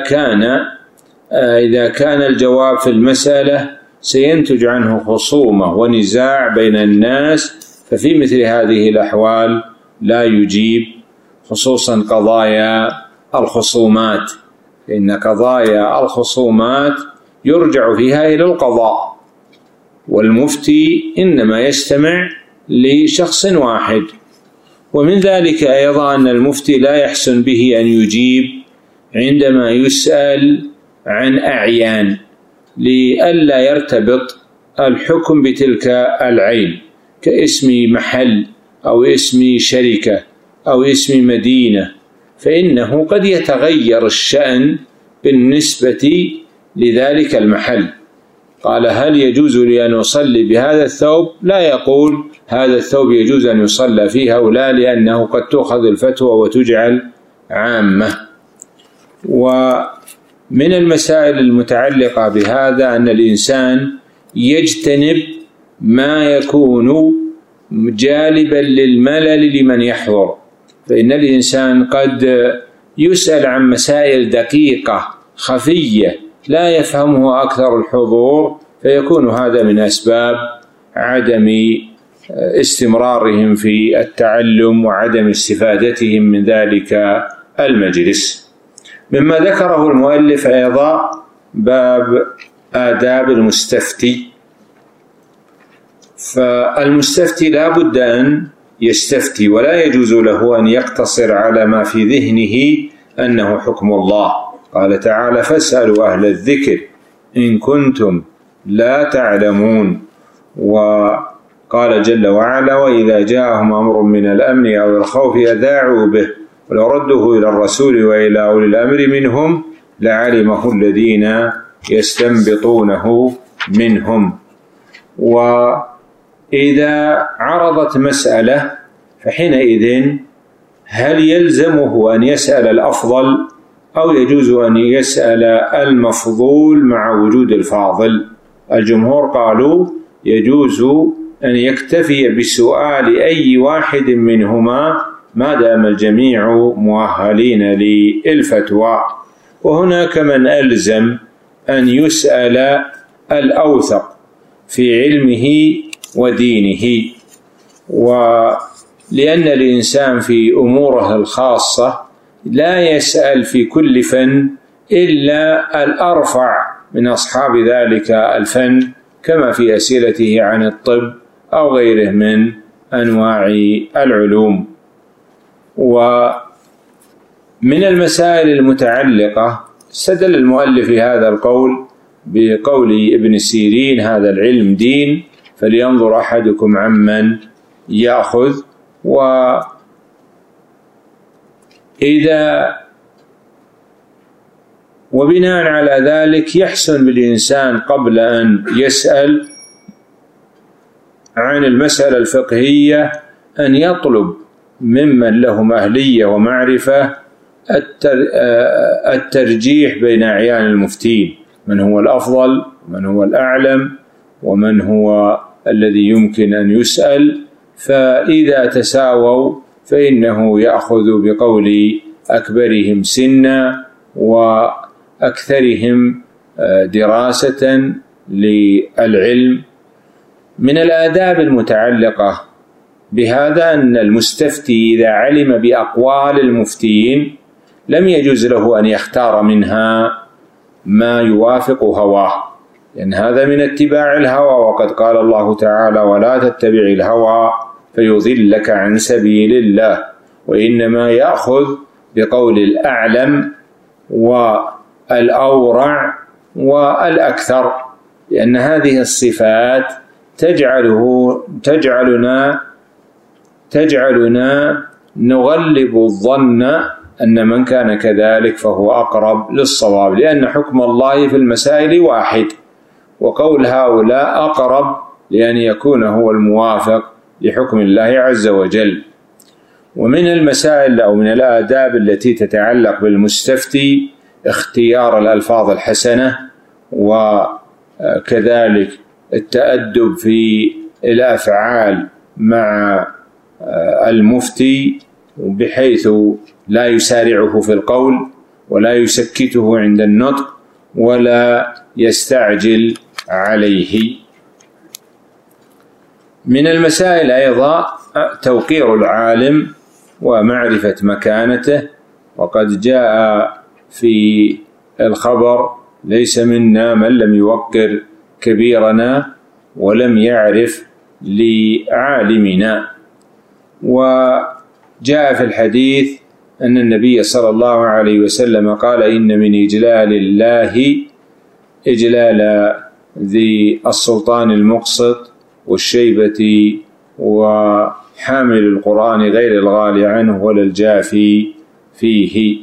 إذا كان الجواب في المسألة سينتج عنه خصومة ونزاع بين الناس، ففي مثل هذه الأحوال لا يجيب، خصوصا قضايا الخصومات، إن قضايا الخصومات يرجع فيها إلى القضاء، والمفتي إنما يستمع لشخص واحد. ومن ذلك أيضا أن المفتي لا يحسن به أن يجيب عندما يسأل عن أعيان، لئلا يرتبط الحكم بتلك العين، كاسم محل أو اسم شركة أو اسم مدينة، فإنه قد يتغير الشأن بالنسبة لذلك المحل. قال: هل يجوز لي أن أصلي بهذا الثوب؟ لا يقول هذا الثوب يجوز أن يصلى فيه أو لا، لأنه قد تؤخذ الفتوى وتجعل عامة. ومن المسائل المتعلقة بهذا أن الإنسان يجتنب ما يكون جالبا للملل لمن يحضر، فإن الإنسان قد يسأل عن مسائل دقيقة خفية لا يفهمه أكثر الحضور، فيكون هذا من أسباب عدم استمرارهم في التعلم وعدم استفادتهم من ذلك المجلس. مما ذكره المؤلف أيضا باب آداب المستفتي. فالمستفتي لا بد أن يستفتي، ولا يجوز له أن يقتصر على ما في ذهنه أنه حكم الله. قال تعالى: فاسألوا أهل الذكر إن كنتم لا تعلمون. وقال جل وعلا: وإذا جاءهم أمر من الأمن أو الخوف أذاعوا به ولو ردوه إلى الرسول وإلى أولي الأمر منهم لعلمه الذين يستنبطونه منهم. وإذا عرضت مسألة فحينئذ هل يلزمه أن يسأل الأفضل أو يجوز أن يسأل المفضول مع وجود الفاضل؟ الجمهور قالوا يجوز أن يكتفي بسؤال أي واحد منهما ما دام الجميع مؤهلين للفتوى. وهناك من ألزم أن يسأل الأوثق في علمه ودينه، ولأن الإنسان في أموره الخاصة لا يسأل في كل فن إلا الأرفع من أصحاب ذلك الفن، كما في أسئلته عن الطب أو غيره من أنواع العلوم. ومن المسائل المتعلقة استدل المؤلف في هذا القول بقول ابن سيرين: هذا العلم دين فلينظر أحدكم عمن يأخذ. وإذا وبناء على ذلك يحسن بالإنسان قبل أن يسأل عن المسألة الفقهية أن يطلب ممن لهم أهلية ومعرفة الترجيح بين أعيان المفتين، من هو الأفضل، من هو الأعلم، ومن هو الذي يمكن أن يسأل. فإذا تساووا فإنه يأخذ بقول أكبرهم سنا وأكثرهم دراسة للعلم. من الآداب المتعلقة بهذا أن المستفتي إذا علم بأقوال المفتين لم يجوز له أن يختار منها ما يوافق هواه، لأن هذا من اتباع الهوى، وقد قال الله تعالى: ولا تتبع الهوى فيضلك عن سبيل الله. وإنما يأخذ بقول الأعلم والأورع والأكثر، لأن هذه الصفات تجعلنا نغلب الظن أن من كان كذلك فهو أقرب للصواب، لأن حكم الله في المسائل واحد، وقول هؤلاء أقرب لأن يكون هو الموافق لحكم الله عز وجل. ومن المسائل أو من الآداب التي تتعلق بالمستفتي اختيار الألفاظ الحسنة، وكذلك التأدب في الأفعال مع المفتي، بحيث لا يسارعه في القول ولا يسكته عند النطق ولا يستعجل عليه. من المسائل أيضا توقير العالم ومعرفة مكانته، وقد جاء في الخبر: ليس منا من لم يوقر كبيرنا ولم يعرف لعالمنا. وجاء في الحديث أن النبي صلى الله عليه وسلم قال: إن من إجلال الله إجلال ذي السلطان المقسط والشيبة وحامل القرآن غير الغالي عنه ولا الجافي فيه.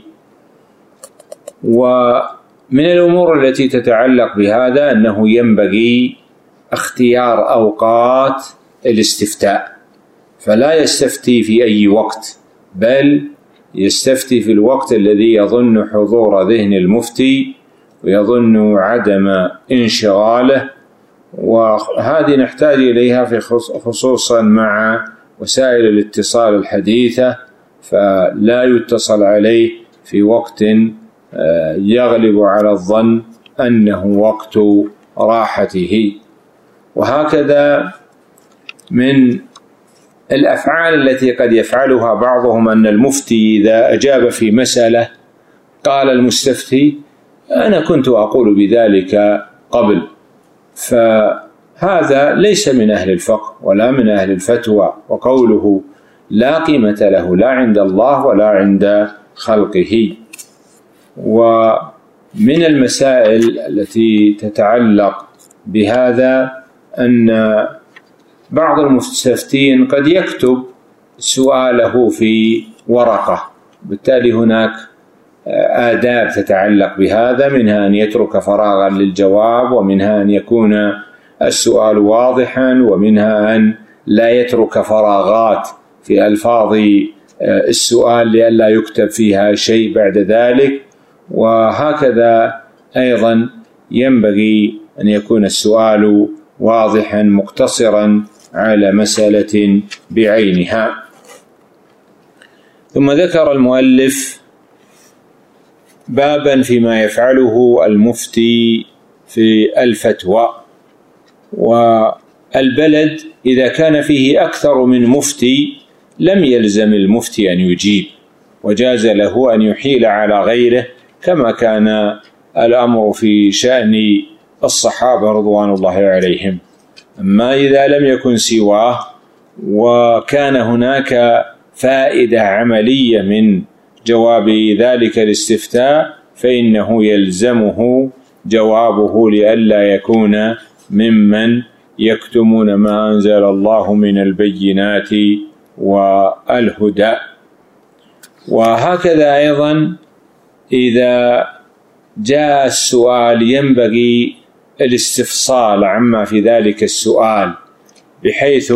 ومن الأمور التي تتعلق بهذا أنه ينبغي اختيار أوقات الاستفتاء، فلا يستفتي في أي وقت، بل يستفتي في الوقت الذي يظن حضور ذهن المفتي ويظن عدم انشغاله. وهذه نحتاج إليها في خصوصا مع وسائل الاتصال الحديثة، فلا يتصل عليه في وقت يغلب على الظن أنه وقت راحته. وهكذا من الأفعال التي قد يفعلها بعضهم أن المفتي إذا أجاب في مسألة قال المستفتي: أنا كنت أقول بذلك قبل، فهذا ليس من أهل الفقه ولا من أهل الفتوى، وقوله لا قيمة له لا عند الله ولا عند خلقه. ومن المسائل التي تتعلق بهذا أن بعض المستفتين قد يكتب سؤاله في ورقة، بالتالي هناك آداب تتعلق بهذا، منها أن يترك فراغا للجواب، ومنها أن يكون السؤال واضحا، ومنها أن لا يترك فراغات في ألفاظ السؤال لئلا يكتب فيها شيء بعد ذلك. وهكذا أيضا ينبغي أن يكون السؤال واضحا مقتصرا على مسألة بعينها. ثم ذكر المؤلف بابا فيما يفعله المفتي في الفتوى. والبلد إذا كان فيه أكثر من مفتي لم يلزم المفتي أن يجيب، وجاز له أن يحيل على غيره، كما كان الأمر في شأن الصحابة رضوان الله عليهم. أما إذا لم يكن سواه وكان هناك فائدة عملية من جواب ذلك الاستفتاء فإنه يلزمه جوابه، لئلا يكون ممن يكتمون ما أنزل الله من البينات والهدى. وهكذا أيضا إذا جاء السؤال ينبغي الاستفصال عما في ذلك السؤال، بحيث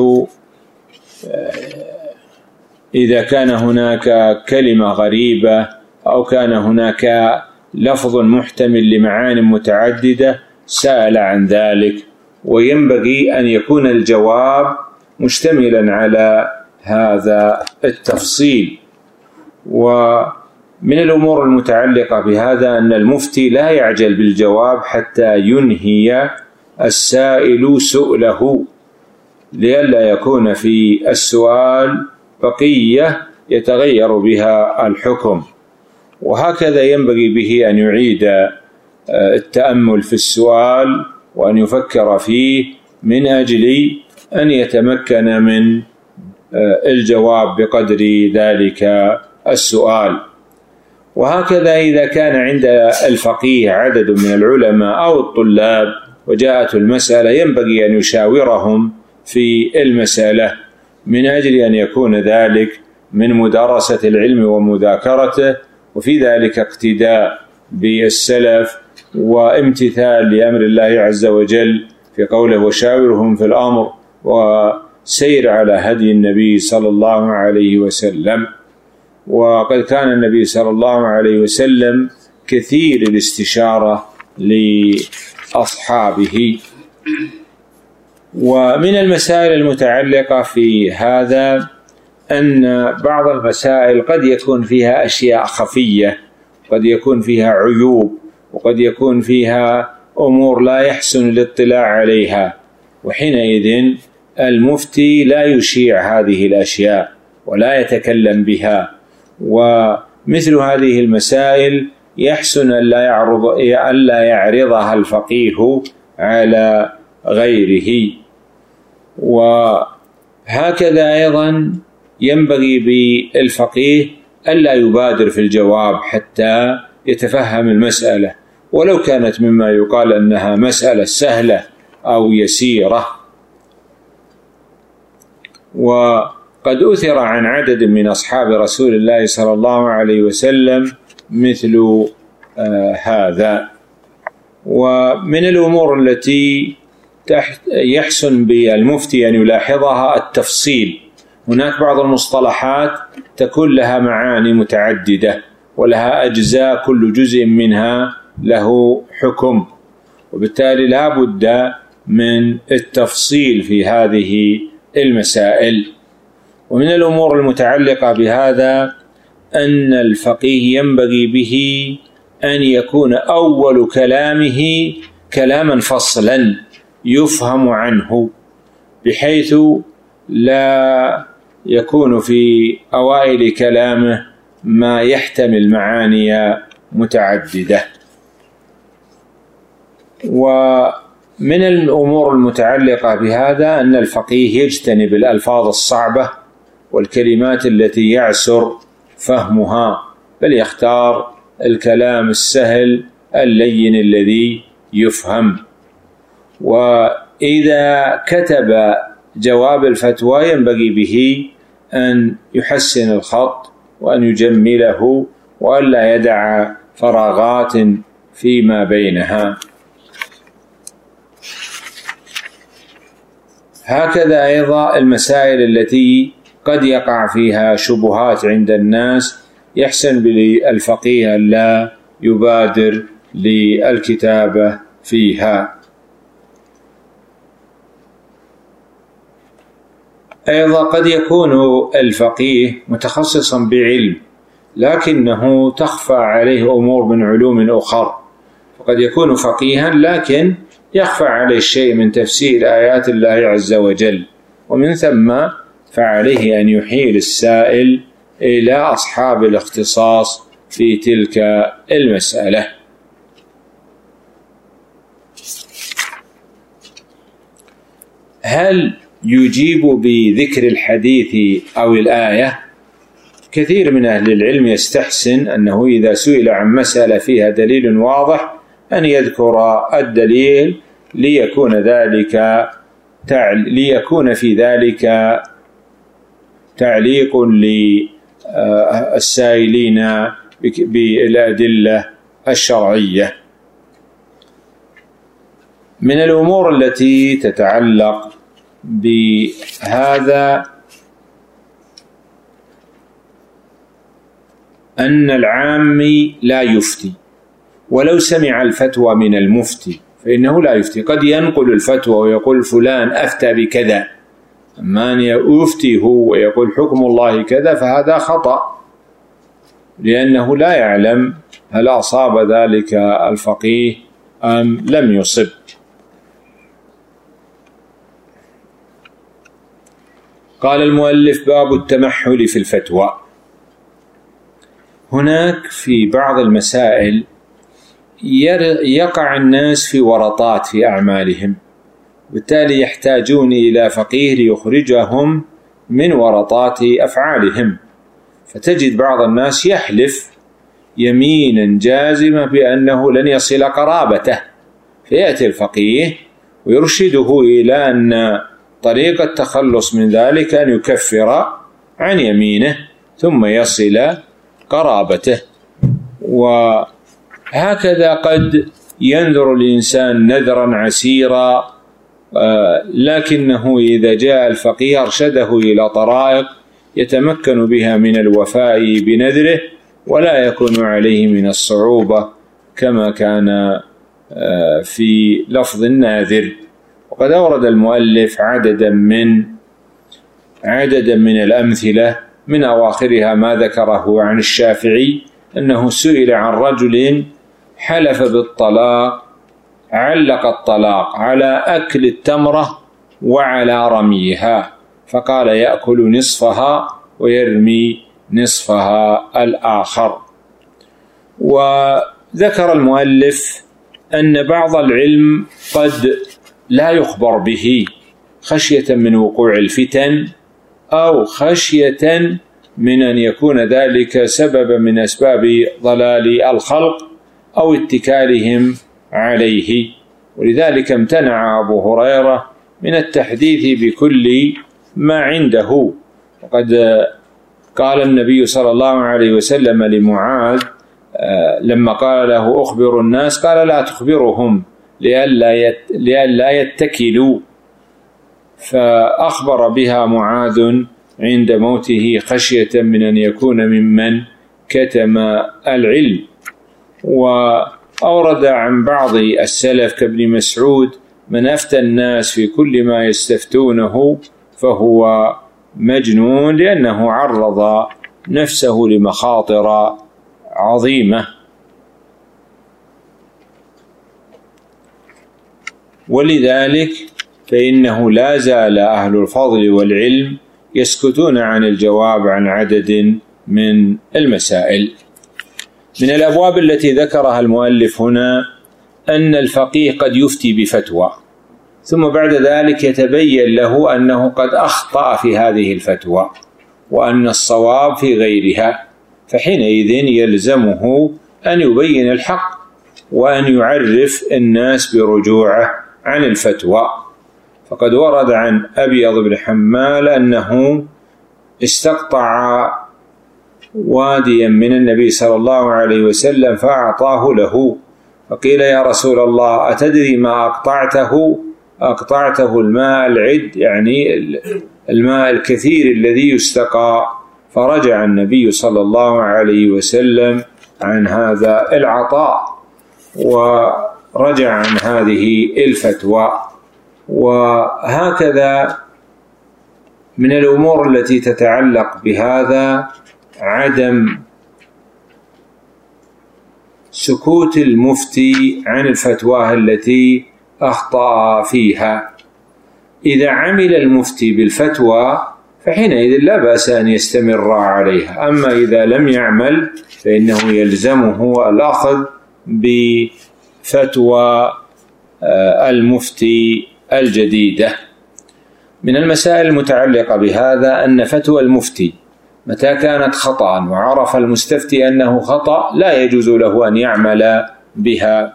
إذا كان هناك كلمة غريبة أو كان هناك لفظ محتمل لمعان متعددة سأل عن ذلك، وينبغي أن يكون الجواب مشتملا على هذا التفصيل. ومن الأمور المتعلقة بهذا أن المفتي لا يعجل بالجواب حتى ينهي السائل سؤله، لئلا يكون في السؤال بقية يتغير بها الحكم. وهكذا ينبغي به أن يعيد التأمل في السؤال وأن يفكر فيه من أجل أن يتمكن من الجواب بقدر ذلك السؤال. وهكذا إذا كان عند الفقيه عدد من العلماء أو الطلاب وجاءت المسألة ينبغي أن يشاورهم في المسألة من أجل أن يكون ذلك من مدارسة العلم ومذاكرته، وفي ذلك اقتداء بالسلف وامتثال لأمر الله عز وجل في قوله وشاورهم في الأمر، وسير على هدي النبي صلى الله عليه وسلم. وقد كان النبي صلى الله عليه وسلم كثير الاستشارة لأصحابه. ومن المسائل المتعلقة في هذا أن بعض المسائل قد يكون فيها أشياء خفية، قد يكون فيها عيوب، وقد يكون فيها أمور لا يحسن الاطلاع عليها، وحينئذ المفتي لا يشيع هذه الأشياء ولا يتكلم بها. ومثل هذه المسائل يحسن ألا يعرضها الفقيه على غيره. وهكذا أيضا ينبغي بالفقيه ألا يبادر في الجواب حتى يتفهم المسألة، ولو كانت مما يقال أنها مسألة سهلة أو يسيرة. وقد أثر عن عدد من أصحاب رسول الله صلى الله عليه وسلم مثل هذا. ومن الأمور التي يحسن بالمفتي أن يلاحظها التفصيل. هناك بعض المصطلحات تكون لها معاني متعددة ولها أجزاء، كل جزء منها له حكم، وبالتالي لا بد من التفصيل في هذه المسائل. ومن الأمور المتعلقة بهذا أن الفقيه ينبغي به أن يكون أول كلامه كلاما فصلا يفهم عنه، بحيث لا يكون في أوائل كلامه ما يحتمل معاني متعددة. ومن الأمور المتعلقة بهذا أن الفقيه يجتنب الألفاظ الصعبة والكلمات التي يعسر فهمها، بل يختار الكلام السهل اللين الذي يفهم. وإذا كتب جواب الفتوى ينبغي به أن يحسن الخط وأن يجمله وألا يدع فراغات فيما بينها. هكذا أيضا المسائل التي قد يقع فيها شبهات عند الناس يحسن بالفقيه ألا يبادر للكتابة فيها. أيضا قد يكون الفقيه متخصصا بعلم لكنه تخفى عليه أمور من علوم أخرى، فقد يكون فقيها لكن يخفى عليه شيء من تفسير آيات الله عز وجل، ومن ثم فعليه أن يحيل السائل إلى أصحاب الاختصاص في تلك المسألة. هل يجيب بذكر الحديث أو الآية؟ كثير من أهل العلم يستحسن أنه إذا سئل عن مسألة فيها دليل واضح أن يذكر الدليل ليكون في ذلك تعليق للسائلين بالأدلة الشرعية. من الأمور التي تتعلق بهذا أن العامي لا يفتي، ولو سمع الفتوى من المفتي فإنه لا يفتي. قد ينقل الفتوى ويقول فلان أفتى بكذا، أما أن يفتي هو ويقول حكم الله كذا فهذا خطأ، لأنه لا يعلم هل أصاب ذلك الفقيه أم لم يصب. قال المؤلف: باب التمحل في الفتوى. هناك في بعض المسائل يقع الناس في ورطات في أعمالهم، بالتالي يحتاجون إلى فقيه ليخرجهم من ورطات أفعالهم، فتجد بعض الناس يحلف يمينا جازمة بأنه لن يصل قرابته، فيأتي الفقيه ويرشده إلى أن طريق التخلص من ذلك أن يكفر عن يمينه ثم يصل قرابته. وهكذا قد ينذر الإنسان نذرا عسيرا، لكنه إذا جاء الفقيه أرشده إلى طرائق يتمكن بها من الوفاء بنذره ولا يكون عليه من الصعوبة كما كان في لفظ الناذر. وقد أورد المؤلف عددا من الأمثلة، من أواخرها ما ذكره عن الشافعي أنه سئل عن رجل حلف بالطلاق، علق الطلاق على أكل التمرة وعلى رميها، فقال يأكل نصفها ويرمي نصفها الآخر. وذكر المؤلف أن بعض العلم قد لا يخبر به خشية من وقوع الفتن أو خشية من أن يكون ذلك سببا من أسباب ضلال الخلق أو اتكالهم عليه، ولذلك امتنع أبو هريرة من التحديث بكل ما عنده. وقد قال النبي صلى الله عليه وسلم لمعاذ لما قال له أخبر الناس، قال لا تخبرهم لئلا يتكلوا، فأخبر بها معاذ عند موته خشية من أن يكون ممن كتم العلم. وأورد عن بعض السلف كابن مسعود من أفتى الناس في كل ما يستفتونه فهو مجنون، لأنه عرض نفسه لمخاطر عظيمة. ولذلك فإنه لا زال أهل الفضل والعلم يسكتون عن الجواب عن عدد من المسائل. من الأبواب التي ذكرها المؤلف هنا أن الفقيه قد يفتي بفتوى ثم بعد ذلك يتبين له أنه قد أخطأ في هذه الفتوى وأن الصواب في غيرها، فحينئذ يلزمه أن يبين الحق وأن يعرف الناس برجوعه عن الفتوى. فقد ورد عن أبيض بن حمال أنه استقطع واديا من النبي صلى الله عليه وسلم فأعطاه له، فقيل يا رسول الله أتدري ما أقطعته؟ أقطعته الماء العد، يعني الماء الكثير الذي يستقى. فرجع النبي صلى الله عليه وسلم عن هذا العطاء ورجع عن هذه الفتوى. وهكذا من الأمور التي تتعلق بهذا عدم سكوت المفتي عن الفتوى التي أخطأ فيها. إذا عمل المفتي بالفتوى فحينئذ لا بأس أن يستمر عليها، أما إذا لم يعمل فإنه يلزمه الأخذ بفتوى المفتي الجديدة. من المسائل المتعلقة بهذا أن فتوى المفتي متى كانت خطأ وعرف المستفتي أنه خطأ لا يجوز له أن يعمل بها،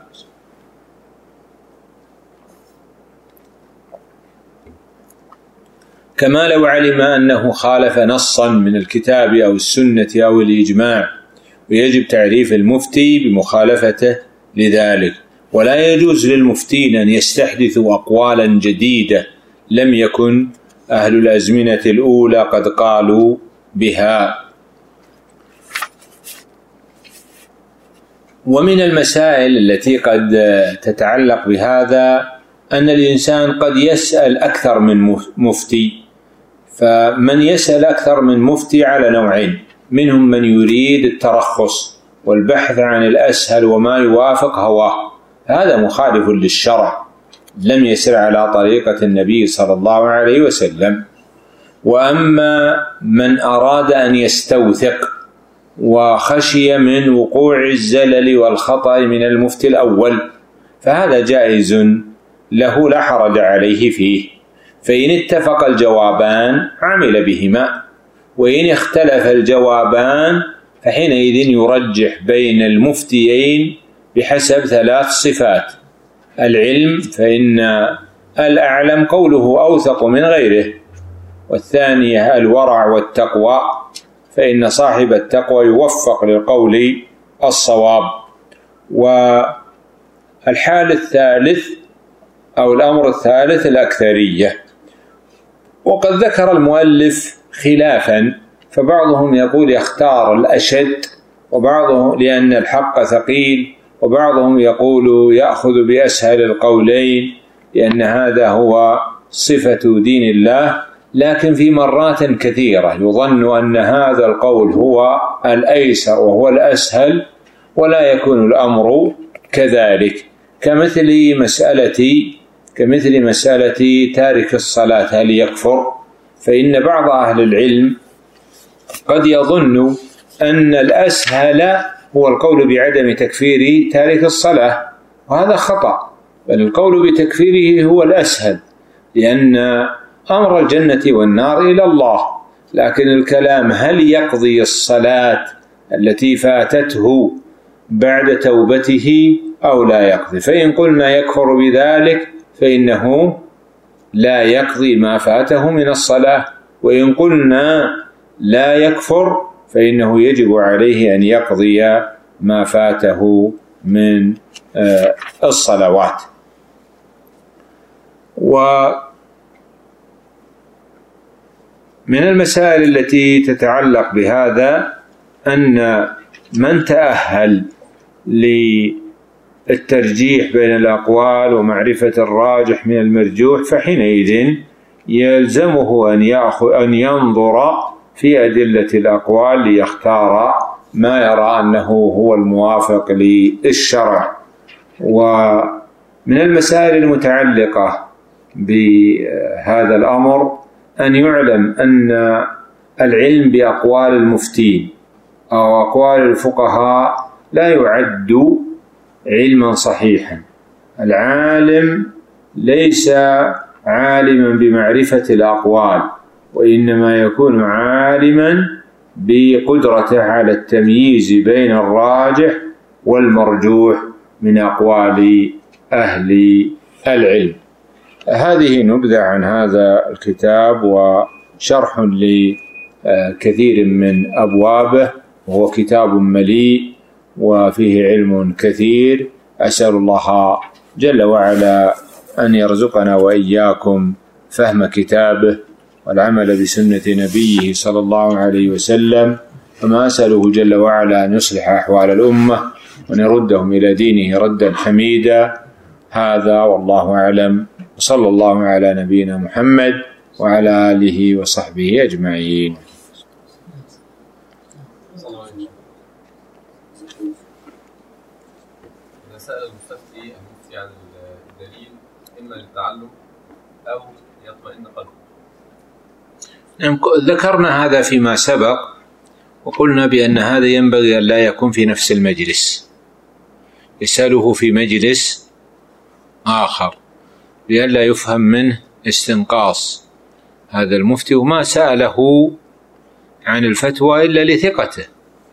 كما لو علم أنه خالف نصا من الكتاب أو السنة أو الإجماع ويجب تعريف المفتي بمخالفته لذلك. ولا يجوز للمفتين أن يستحدثوا أقوالا جديدة لم يكن أهل الأزمنة الأولى قد قالوا بها. ومن المسائل التي قد تتعلق بهذا أن الإنسان قد يسأل أكثر من مفتي، فمن يسأل أكثر من مفتي على نوعين: منهم من يريد الترخص والبحث عن الأسهل وما يوافق هواه، هذا مخالف للشرع، لم يسر على طريقة النبي صلى الله عليه وسلم. وأما من أراد أن يستوثق وخشي من وقوع الزلل والخطأ من المفتي الأول فهذا جائز له لا حرج عليه فيه، فإن اتفق الجوابان عمل بهما، وإن اختلف الجوابان فحينئذ يرجح بين المفتيين بحسب 3 صفات: العلم، فإن الأعلم قوله أوثق من غيره، والثانية الورع والتقوى، فإن صاحب التقوى يوفق للقول الصواب. والحال الثالث أو الأمر الثالث الأكثرية. وقد ذكر المؤلف خلافا، فبعضهم يقول يختار الأشد، وبعضهم لأن الحق ثقيل، وبعضهم يقول يأخذ بأسهل القولين لأن هذا هو صفة دين الله. لكن في مرات كثيرة يظن أن هذا القول هو الأيسر وهو الأسهل، ولا يكون الأمر كذلك، كمثل مسألة تارك الصلاة هل يكفر؟ فإن بعض أهل العلم قد يظن أن الأسهل هو القول بعدم تكفير تارك الصلاة، وهذا خطأ، بل القول بتكفيره هو الأسهل، لأن أمر الجنة والنار إلى الله، لكن الكلام هل يقضي الصلاة التي فاتته بعد توبته أو لا يقضي؟ فإن قلنا يكفر بذلك فإنه لا يقضي ما فاته من الصلاة، وإن قلنا لا يكفر فإنه يجب عليه أن يقضي ما فاته من الصلوات. ومن المسائل التي تتعلق بهذا أن من تأهل للترجيح بين الأقوال ومعرفة الراجح من المرجوح فحينئذ يلزمه أن ينظر في أدلة الأقوال ليختار ما يرى أنه هو الموافق للشرع. ومن المسائل المتعلقة بهذا الأمر أن يعلم أن العلم بأقوال المفتين أو أقوال الفقهاء لا يعد علما صحيحا. العالم ليس عالما بمعرفة الأقوال، وإنما يكون عالما بقدرته على التمييز بين الراجح والمرجوح من أقوال أهل العلم. هذه نبذة عن هذا الكتاب وشرح لكثير من أبوابه، وهو كتاب مليء وفيه علم كثير. أسأل الله جل وعلا أن يرزقنا وإياكم فهم كتابه والعمل بسنة نبيه صلى الله عليه وسلم، وما أسأله جل وعلا أن يصلح أحوال الأمة وأن يردهم إلى دينه ردا حميدا. هذا والله أعلم، وصلى الله على نبينا محمد وعلى آله وصحبه أجمعين. إذا سأل المفتي عن الدليل إما للتعلم أو يطمئن قلبه. ذكرنا هذا فيما سبق، وقلنا بأن هذا ينبغي أن لا يكون في نفس المجلس، يسأله في مجلس آخر لئلا يفهم منه استنقاص هذا المفتي، وما سأله عن الفتوى إلا لثقته،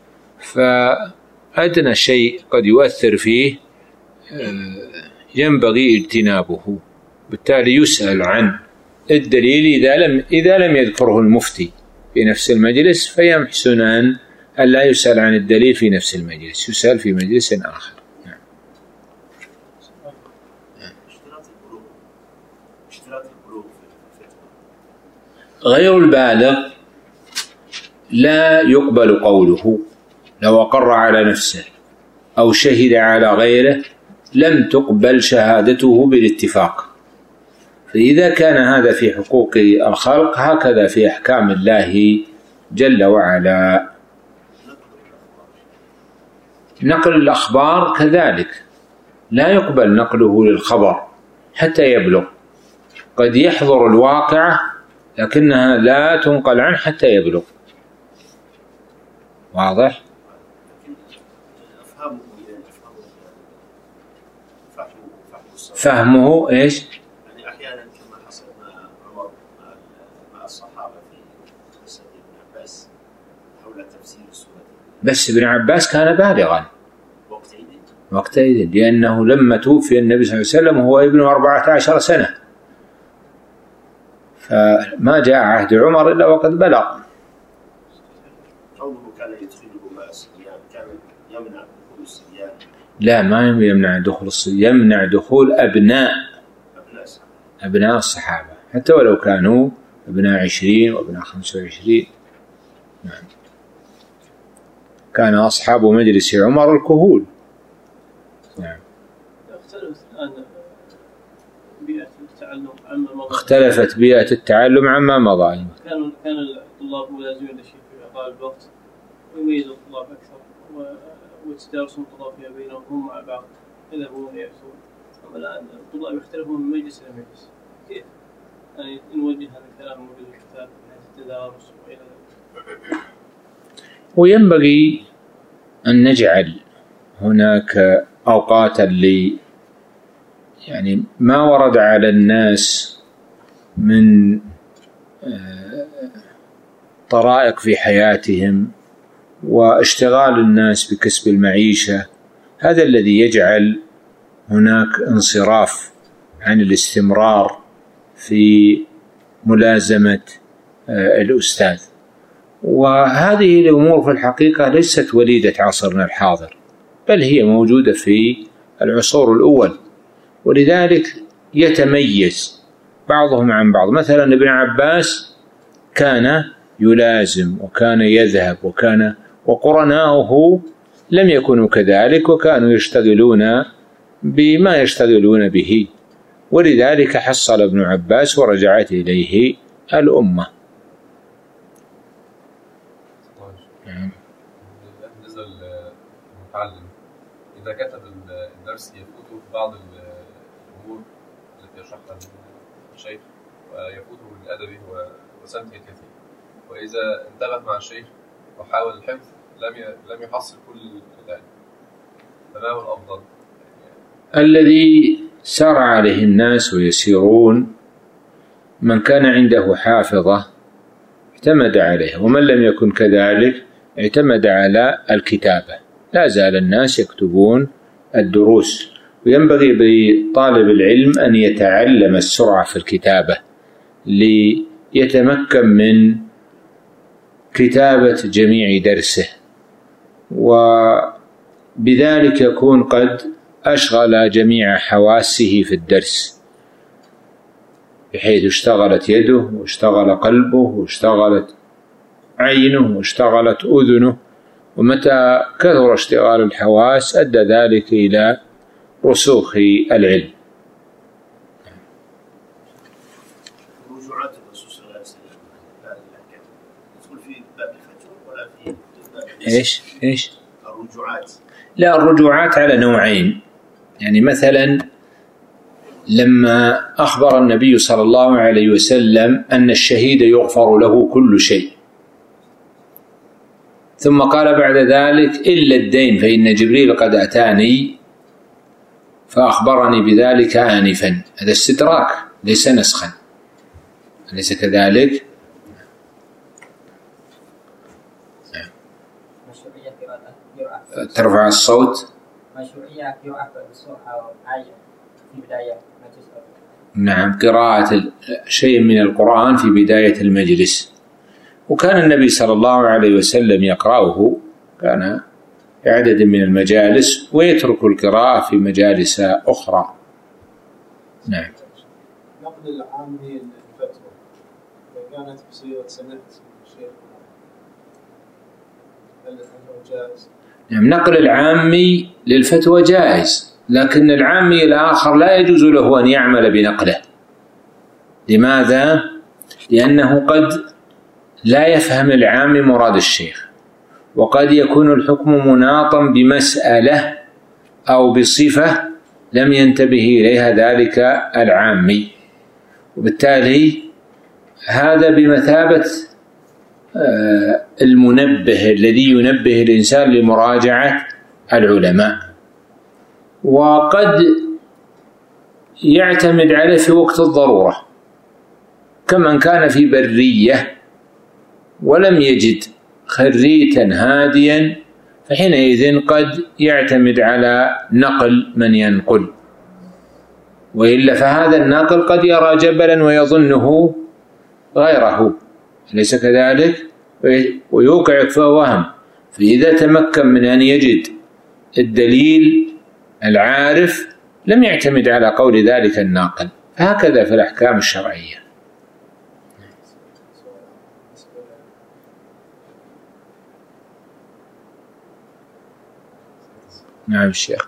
فأدنى شيء قد يؤثر فيه ينبغي اجتنابه. بالتالي يسأل عن الدليل إذا لم يذكره المفتي في نفس المجلس، فيحسن أن ألا يسأل عن الدليل في نفس المجلس، يسأل في مجلس آخر. نعم. غير البالغ لا يقبل قوله، لو أقر على نفسه أو شهد على غيره لم تقبل شهادته بالاتفاق. فإذا كان هذا في حقوق الخلق هكذا في أحكام الله جل وعلا. نقل الأخبار كذلك لا يقبل نقله للخبر حتى يبلغ، قد يحضر الواقعة لكنها لا تنقل عنه حتى يبلغ. واضح؟ فهمه ايش؟ يعني احيانا كما حصل مع عمر مع الصحابه في قصه ابن عباس حول تفسير السوره. بس ابن عباس كان بالغا وقتئذ، لأنه لما توفي النبي صلى الله عليه وسلم وهو ابن 14 سنة، فما جاء عهد عمر إلا وقد بلغ. قوله كان يدخله مع الصبيان، كان يمنع دخول الصبيان؟ لا، ما يمنع دخول الصبيان، يمنع دخول أبناء الصحابة حتى ولو كانوا أبناء 20 وأبناء 25. نعم. كان أصحاب مجلس عمر الكهول. نعم. اختلفت بيئة التعلم عما مضى. كان الطلاب ملازمين للشيء في غالب الوقت، ويميز الطلاب أكثر ويتدارسون القضايا بينهم هم مع بعض يذهبون يأتون. أما الآن الطلاب يختلفون من مجلس إلى مجلس، كيف؟ يعني نوجه هذا الكلام موجود في الكتاب من حيث التدارس وإلى ذلك. وينبغي أن نجعل هناك أوقاتا يعني ما ورد على الناس من طرائق في حياتهم واشتغال الناس بكسب المعيشة، هذا الذي يجعل هناك انصراف عن الاستمرار في ملازمة الأستاذ. وهذه الأمور في الحقيقة ليست وليدة عصرنا الحاضر، بل هي موجودة في العصور الأول، ولذلك يتميز بعضهم عن بعض. مثلا ابن عباس كان يلازم وكان يذهب، وقرناؤه لم يكونوا كذلك، وكانوا يشتغلون بما يشتغلون به، ولذلك حصل ابن عباس ورجعت إليه الأمة. بالنسبة للمتعلم إذا كتب الدرس يفوته بعض الأمور التي يشرحها الشيخ، ويفوته بالأدب وسمته الكثير، وإذا انتبه مع الشيخ وحاول الحفظ لم يحصل كل ذلك، فما هو الأفضل؟ الذي سار عليه الناس ويسيرون من كان عنده حافظة اعتمد عليه، ومن لم يكن كذلك اعتمد على الكتابة. لا زال الناس يكتبون الدروس، وينبغي بطالب العلم أن يتعلم السرعة في الكتابة ليتمكن من كتابة جميع درسه، وبذلك يكون قد أشغل جميع حواسه في الدرس، بحيث اشتغلت يده واشتغل قلبه واشتغلت عينه واشتغلت أذنه. ومتى كثر اشتغال الحواس أدى ذلك إلى رسوخ العلم. رجوعات الرسول صلى الله عليه وسلم تدخل في باب الفتوى ولا في باب إيش؟ الرجوعات؟ لا، الرجوعات على نوعين. يعني مثلا لما أخبر النبي صلى الله عليه وسلم أن الشهيد يغفر له كل شيء، ثم قال بعد ذلك إلا الدين فإن جبريل قد أتاني فأخبرني بذلك آنفا. هذا استدراك ليس نسخا، أليس كذلك؟ ترفع الصوت. مشروعية قراءة السورة أو آية في بداية المجلس. نعم، قراءة شيء من القرآن في بداية المجلس، وكان النبي صلى الله عليه وسلم يقرأه كان في عدد من المجالس ويترك القراءة في مجالس أخرى. نعم. نقل العامي الفتوى إذا كانت بصيغة سمعت الشيخ هل جائز؟ نعم، نقل العامي للفتوى جائز، لكن العامي الآخر لا يجوز له أن يعمل بنقله. لماذا؟ لأنه قد لا يفهم العامي مراد الشيخ، وقد يكون الحكم مناطا بمسألة أو بصفة لم ينتبه إليها ذلك العامي، وبالتالي هذا بمثابة المنبه الذي ينبه الإنسان لمراجعة العلماء، وقد يعتمد عليه في وقت الضرورة، كمن كان في برية ولم يجد خريتا هاديا، فحينئذ قد يعتمد على نقل من ينقل، وإلا فهذا الناقل قد يرى جبلا ويظنه غيره، أليس كذلك؟ ويوقعك في وهم. فإذا تمكن من أن يجد الدليل العارف لم يعتمد على قول ذلك الناقل. هكذا في الأحكام الشرعية. نعم الشيخ.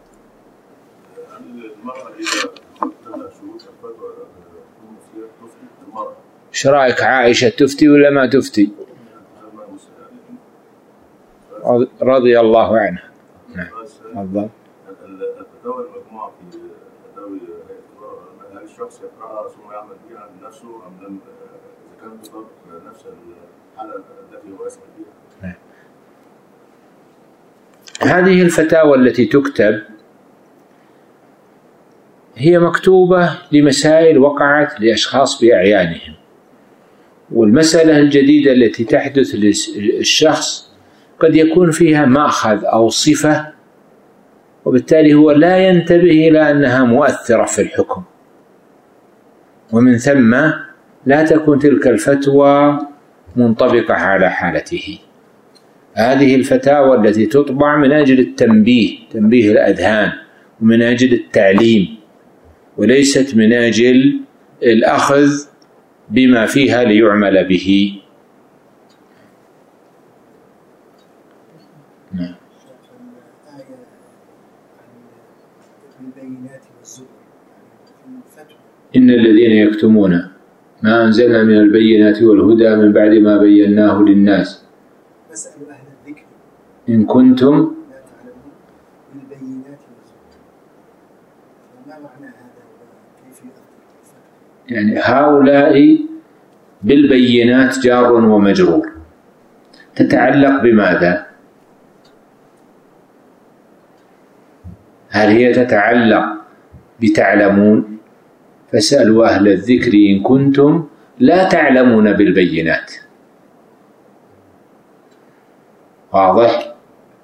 ايش رايك، عائشة تفتي ولا ما تفتي؟ رضي الله عنها. نعم. تفضل. الفتاوى المجموعة في فتاوى هل الشخص يقرأها ثم يعمل بها عن نفسه أم لم إذا كانت تطابق نفس الحالة التي هو يسأل فيها؟ نعم. هذه الفتاوى التي تكتب هي مكتوبة لمسائل وقعت لأشخاص بأعيانهم، والمسألة الجديدة التي تحدث للشخص قد يكون فيها مأخذ أو صفة، وبالتالي هو لا ينتبه إلى أنها مؤثرة في الحكم، ومن ثم لا تكون تلك الفتوى منطبقة على حالته. هذه الفتاوى التي تطبع من أجل التنبيه، تنبيه الأذهان، ومن أجل التعليم، وليست من أجل الأخذ بما فيها ليعمل به. نعم. إن الذين يكتمون ما أنزلنا من البينات والهدى من بعد ما بيناه للناس فاسألوا أهل الذكر إن كنتم لا تعلمون بالبينات والزبر. فما معنى هذا وكيف يؤثر؟ يعني هؤلاء بالبينات جار ومجرور، تتعلق بماذا؟ هل هي تتعلق بتعلمون؟ فاسألوا أهل الذكر إن كنتم لا تعلمون بالبينات. واضح؟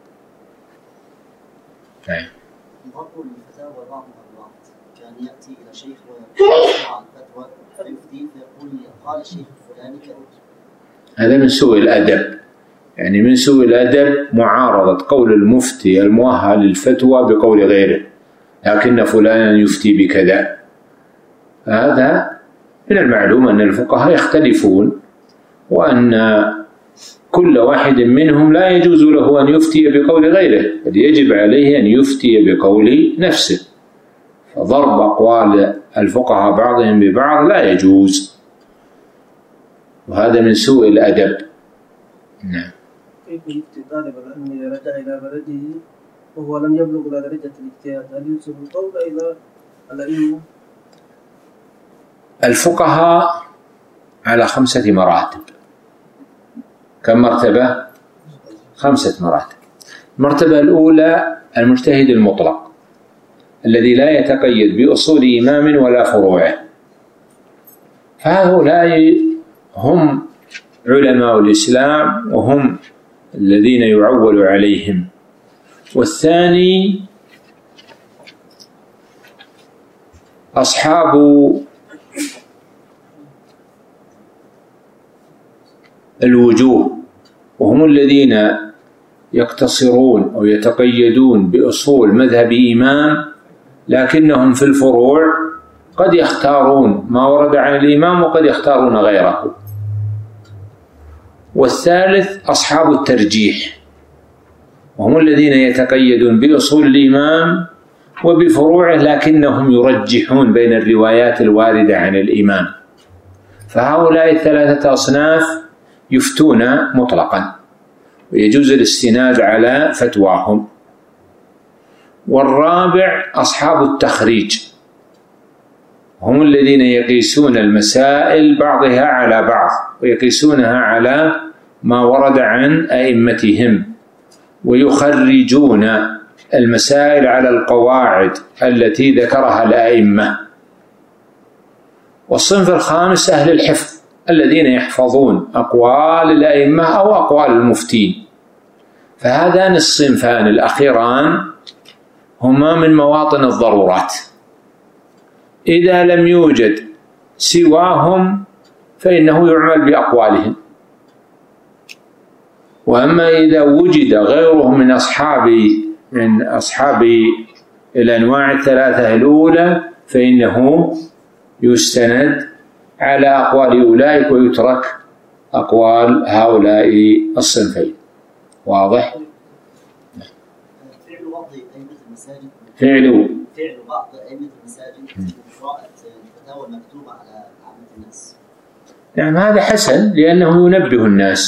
نعم. يفضل الفتاوى بعضها البعض، كان يأتي إلى شيخ ويسمع الفتوى فيفتي فيقول قال الشيخ الفلاني كذا. هذا من سوء الأدب، يعني من سوء الأدب معارضة قول المفتي المؤهل للفتوى بقول غيره، لكن فلانا يفتي بكذا. هذا من المعلوم أن الفقهاء يختلفون، وأن كل واحد منهم لا يجوز له أن يفتي بقول غيره، بل يجب عليه أن يفتي بقول نفسه. فضرب أقوال الفقهاء بعضهم ببعض لا يجوز، وهذا من سوء الأدب. نعم. كيف يفتي طالب العلم إذا رجع إلى بلده وهو لم يبلغ إلى درجة الاجتهاد؟ هل ينسب القول إلى الأئمة؟ الفقهاء على 5 مراتب. كم مرتبة؟ 5 مراتب. المرتبة الأولى المجتهد المطلق الذي لا يتقيد بأصول إمام ولا فروعه، فهؤلاء هم علماء الإسلام وهم الذين يعول عليهم. والثاني أصحاب الوجوه، وهم الذين يقتصرون أو يتقيدون بأصول مذهب إمام، لكنهم في الفروع قد يختارون ما ورد عن الإمام وقد يختارون غيره. والثالث أصحاب الترجيح، وهم الذين يتقيدون بأصول الإمام وبفروعه، لكنهم يرجحون بين الروايات الواردة عن الإمام. فهؤلاء الثلاثة أصناف يفتون مطلقا ويجوز الاستناد على فتواهم. والرابع أصحاب التخريج، هم الذين يقيسون المسائل بعضها على بعض ويقيسونها على ما ورد عن أئمتهم، ويخرجون المسائل على القواعد التي ذكرها الأئمة. والصنف الخامس أهل الحفظ، الذين يحفظون أقوال الأئمة أو أقوال المفتين. فهذان الصنفان الأخيران هما من مواطن الضرورات، إذا لم يوجد سواهم فإنه يعمل بأقوالهم. وأما إذا وجد غيرهم من أصحاب الأنواع الثلاثة الأولى فإنه يستند على أقوال أولئك ويترك أقوال هؤلاء الصنفين. واضح؟ فعل بعض أئمة المساجد فعل بعض أئمة المساجد قراءة الفتاوى المكتوبة على عامة الناس. نعم، هذا حسن، لأنه ينبه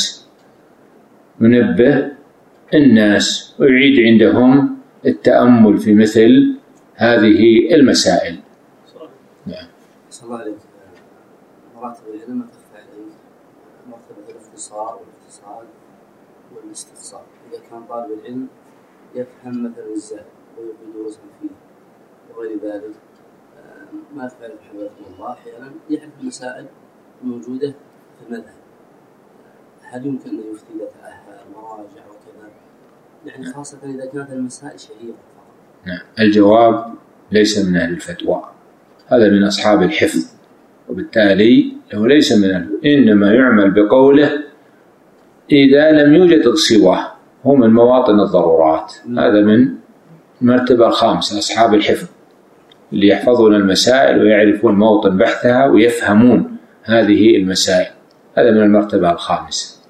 الناس ويعيد عندهم التأمل في مثل هذه المسائل. نعم. صلى الله عليه وسلم. مراتب العلم ما تخفى عليه، مرتبة الاختصار والاتصال والاستفسار. إذا كان طالب العلم يفهم مثلا الزاد ويقيد رزقا فيه وغير ذلك، ما يفعل حفظه الله أحيانا يعرف المسائل الموجودة في المذهب، هل يمكن أن يفتي إذا تأهل مراجع وكذا؟ يعني خاصة إذا كانت المسائل شهيرة. نعم، الجواب ليس من أهل الفتوى، هذا من أصحاب الحفظ، وبالتالي هو ليس من أهل، إنما يعمل بقوله إذا لم يوجد سواه، هو من مواطن الضرورات. هذا من المرتبة الخامسة، أصحاب الحفظ اللي يحفظون المسائل ويعرفون موطن بحثها ويفهمون هذه المسائل، هذا من المرتبة الخامسة.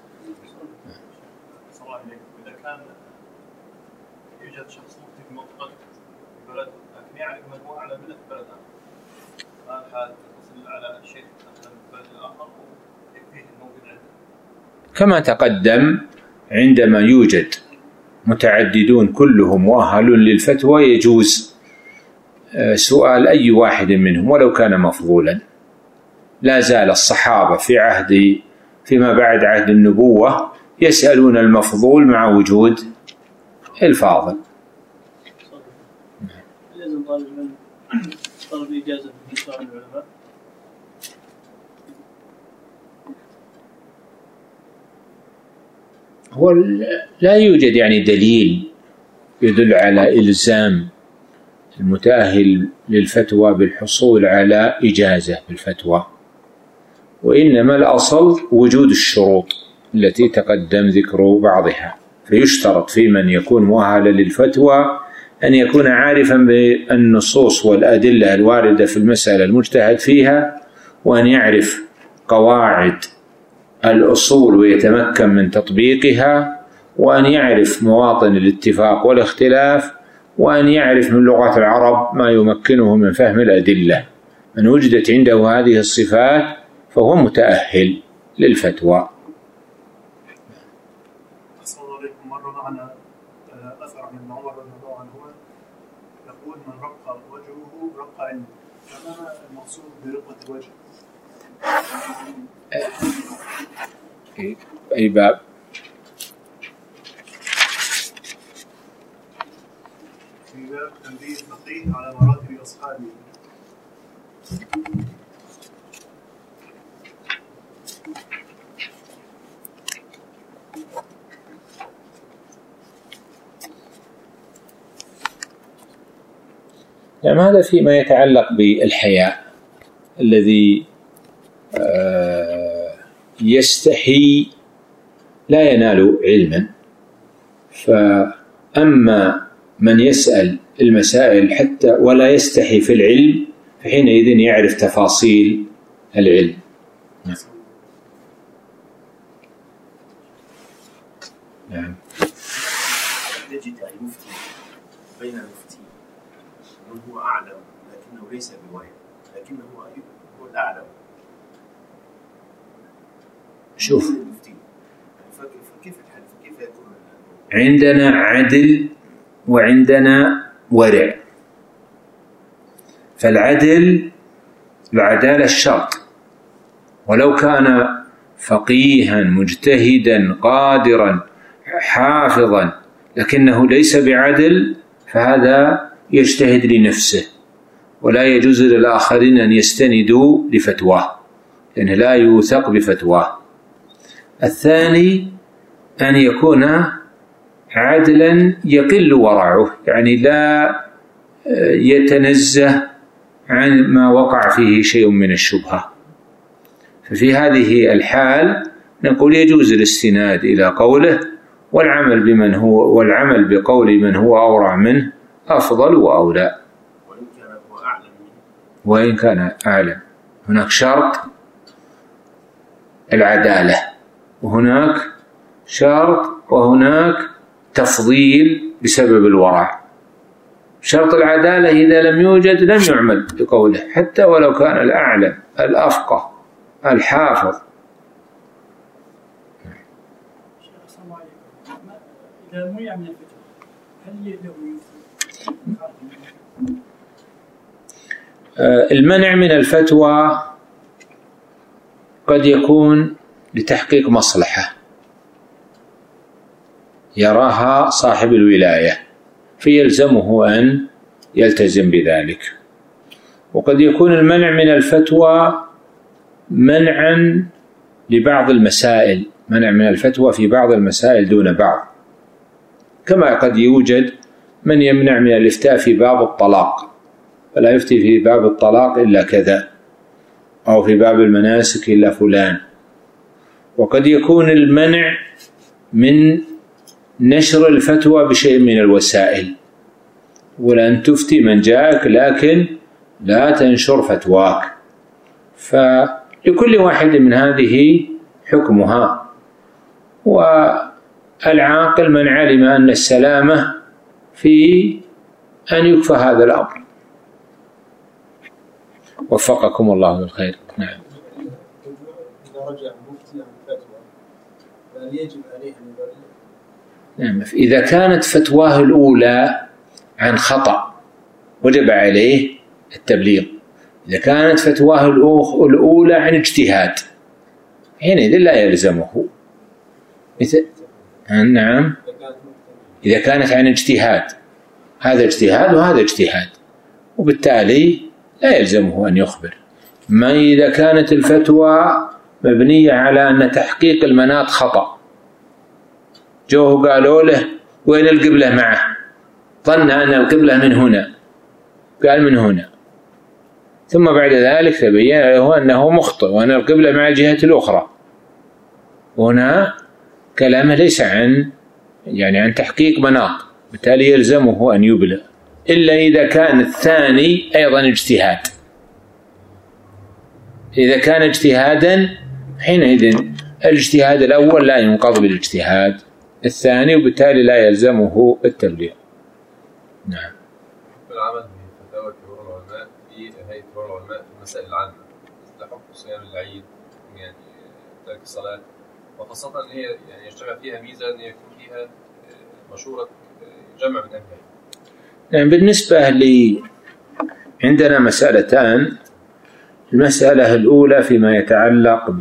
إذا كان يوجد شخص مفتي في منطقة بلد لكن يعرف مجموعة على بلد هذا الحال تصل على الشيخ مثلا في البلد الآخر ويكفيه الموجود عنده. كما تقدم، عندما يوجد متعددون كلهم مؤهلون للفتوى يجوز سؤال أي واحد منهم ولو كان مفضولا. لا زال الصحابة فيما بعد عهد النبوة يسألون المفضول مع وجود الفاضل. لازم طالب الإجازة في سؤال العلماء. هو لا يوجد يعني دليل يدل على إلزام المتأهل للفتوى بالحصول على إجازة بالفتوى، وإنما الأصل وجود الشروط التي تقدم ذكر بعضها. فيشترط في من يكون مؤهلا للفتوى أن يكون عارفا بالنصوص والأدلة الواردة في المسألة المجتهد فيها، وأن يعرف قواعد الأصول ويتمكن من تطبيقها، وأن يعرف مواطن الاتفاق والاختلاف، وأن يعرف من لغة العرب ما يمكنه من فهم الأدلة. من وجدت عنده هذه الصفات فهو متأهل للفتوى. أحسن الله عليكم. مر معنا أثر من عمر رضي الله عنه يقول من رق وجهه رق علمه. فما المقصود برقة الوجه؟ أي باب؟ في باب تنبيه الفقيه على مراتب أصحابه. يعني هذا فيما يتعلق بالحياء الذي يستحي لا ينال علما، فأما من يسأل المسائل حتى ولا يستحي في العلم فحينئذ يعرف تفاصيل العلم. نعم. تجد المفتي بين المفتي من هو أعلم لكنه ليس بواحد، لكنه هو الأعلم. شوف، فكيف الحل؟ كيف يكون؟ عندنا عدل وعندنا ورع. فالعدل العدالة الشرط، ولو كان فقيها مجتهدا قادرا حافظا لكنه ليس بعدل فهذا يجتهد لنفسه، ولا يجوز للآخرين أن يستندوا لفتواه لأنه لا يوثق بفتواه. الثاني أن يكون عدلا يقل ورعه، يعني لا يتنزه عن ما وقع فيه شيء من الشبهة. ففي هذه الحال نقول يجوز الاستناد إلى قوله والعمل بقول من هو أورع منه أفضل وأولى. وإن كان أعلم. هناك شرط العدالة، وهناك شرط وهناك تفضيل بسبب الورع. شرط العدالة إذا لم يوجد لم يعمل بقوله حتى ولو كان الأعلم الأفقه الحافظ. إذا منع من الفتوى هل له المنع من الفتوى قد يكون لتحقيق مصلحة يراها صاحب الولاية فيلزمه أن يلتزم بذلك، وقد يكون المنع من الفتوى منعا لبعض المسائل، منع من الفتوى في بعض المسائل دون بعض، كما قد يوجد من يمنع من الإفتاء في باب الطلاق فلا يفتي في باب الطلاق إلا كذا، أو في باب المناسك إلا فلان. وقد يكون المنع من نشر الفتوى بشيء من الوسائل، ولن تفتي من جاءك لكن لا تنشر فتواك. فلكل واحد من هذه حكمها، والعاقل من علم أن السلامة في أن يكفى هذا الأمر. وفقكم الله للخير. نعم. إذا رجع مفتي عن الفتوى فهل يجب عليه أن يبلغ؟ نعم. إذا كانت فتواه الأولى عن خطأ وجب عليه التبليغ. إذا كانت فتواه الأولى عن اجتهاد حينئذ لا يلزمه. نعم. إذا كانت عن اجتهاد، هذا اجتهاد وهذا اجتهاد، وبالتالي لا يلزمه أن يخبر. ما إذا كانت الفتوى مبنية على أن تحقيق المناط خطأ، جوه قالوا له وين القبلة معه، ظن أن القبلة من هنا، قال من هنا، ثم بعد ذلك تبين له أنه مخطئ وأن القبلة مع الجهة الأخرى. هنا كلامه ليس عن تحقيق مناط، بالتالي يلزمه أن يبلغ، إلا إذا كان الثاني أيضا اجتهاد. إذا كان اجتهادا حينئذ الاجتهاد الأول لا ينقض بالاجتهاد الثاني، وبالتالي لا يلزمه التبليغ. نعم. العمل بفتاوى كبار العلماء في هيئة كبار العلماء في المسائل العامة مثل حكم صيام العيد، يعني ترك الصلاة، وخاصة أن هي يعني يجتمع فيها ميزة أن يكون فيها مشورة جمع من أهلها. نعم. بالنسبة لي عندنا مسألتان. المسألة الأولى فيما يتعلق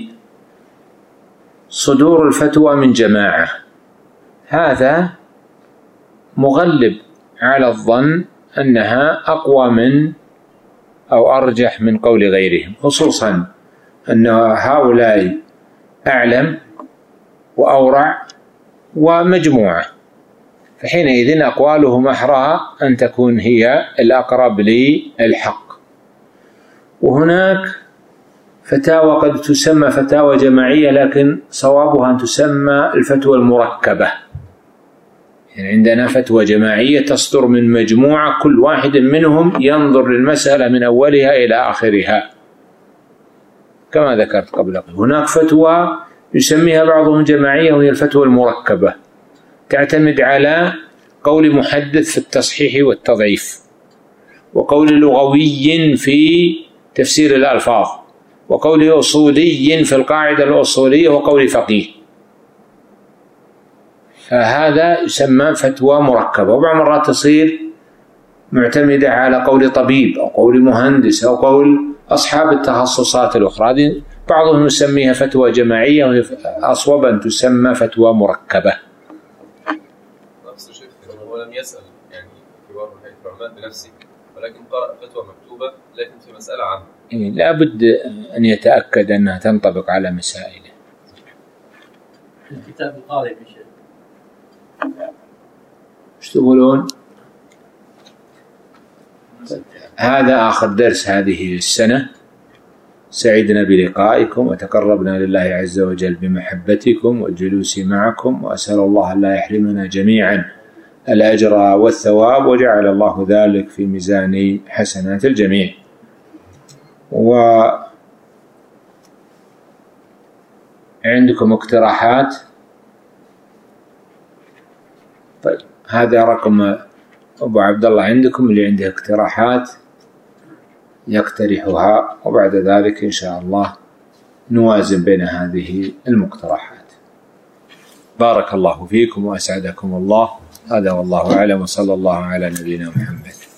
بصدور الفتوى من جماعة، هذا مغلب على الظن أنها أقوى من أو أرجح من قول غيرهم، خصوصا أن هؤلاء أعلم وأورع ومجموعة، فحينئذ أقوالهم أحرى أن تكون هي الأقرب للحق. وهناك فتاوى قد تسمى فتاوى جماعية لكن صوابها أن تسمى الفتوى المركبة، يعني عندنا فتوى جماعية تصدر من مجموعة كل واحد منهم ينظر للمسألة من أولها إلى آخرها كما ذكرت قبل. هناك فتوى يسميها بعضهم جماعية وهي الفتوى المركبة، تعتمد على قول محدث في التصحيح والتضعيف، وقول لغوي في تفسير الألفاظ، وقول أصولي في القاعدة الأصولية، وقول فقيه. فهذا يسمى فتوى مركبة. وبعض مرات تصير معتمدة على قول طبيب أو قول مهندس أو قول أصحاب التخصصات الأخرى. هذه بعضهم يسميها فتوى جماعية، وهي أصوب أن تسمى فتوى مركبة. نفس الشيء هو لم يسأل يعني كبار العلماء بنفسه، ولكن قرأ فتوى مكتوبة لكن في مسألة عامة. لا بد أن يتأكد أنها تنطبق على مسائله. الكتاب القاضي يا شيخ. ايش تقولون؟ هذا آخر درس هذه السنة. سعدنا بلقائكم وتقربنا لله عز وجل بمحبتكم والجلوس معكم، وأسأل الله أن لا يحرمنا جميعا الأجر والثواب، وجعل الله ذلك في ميزان حسنات الجميع. وعندكم اقتراحات؟ طيب هذا رقم أبو عبد الله، عندكم اللي عنده اقتراحات يقترحها، وبعد ذلك إن شاء الله نوازن بين هذه المقترحات. بارك الله فيكم وأسعدكم الله. هذا والله أعلم، وصلى الله على نبينا محمد.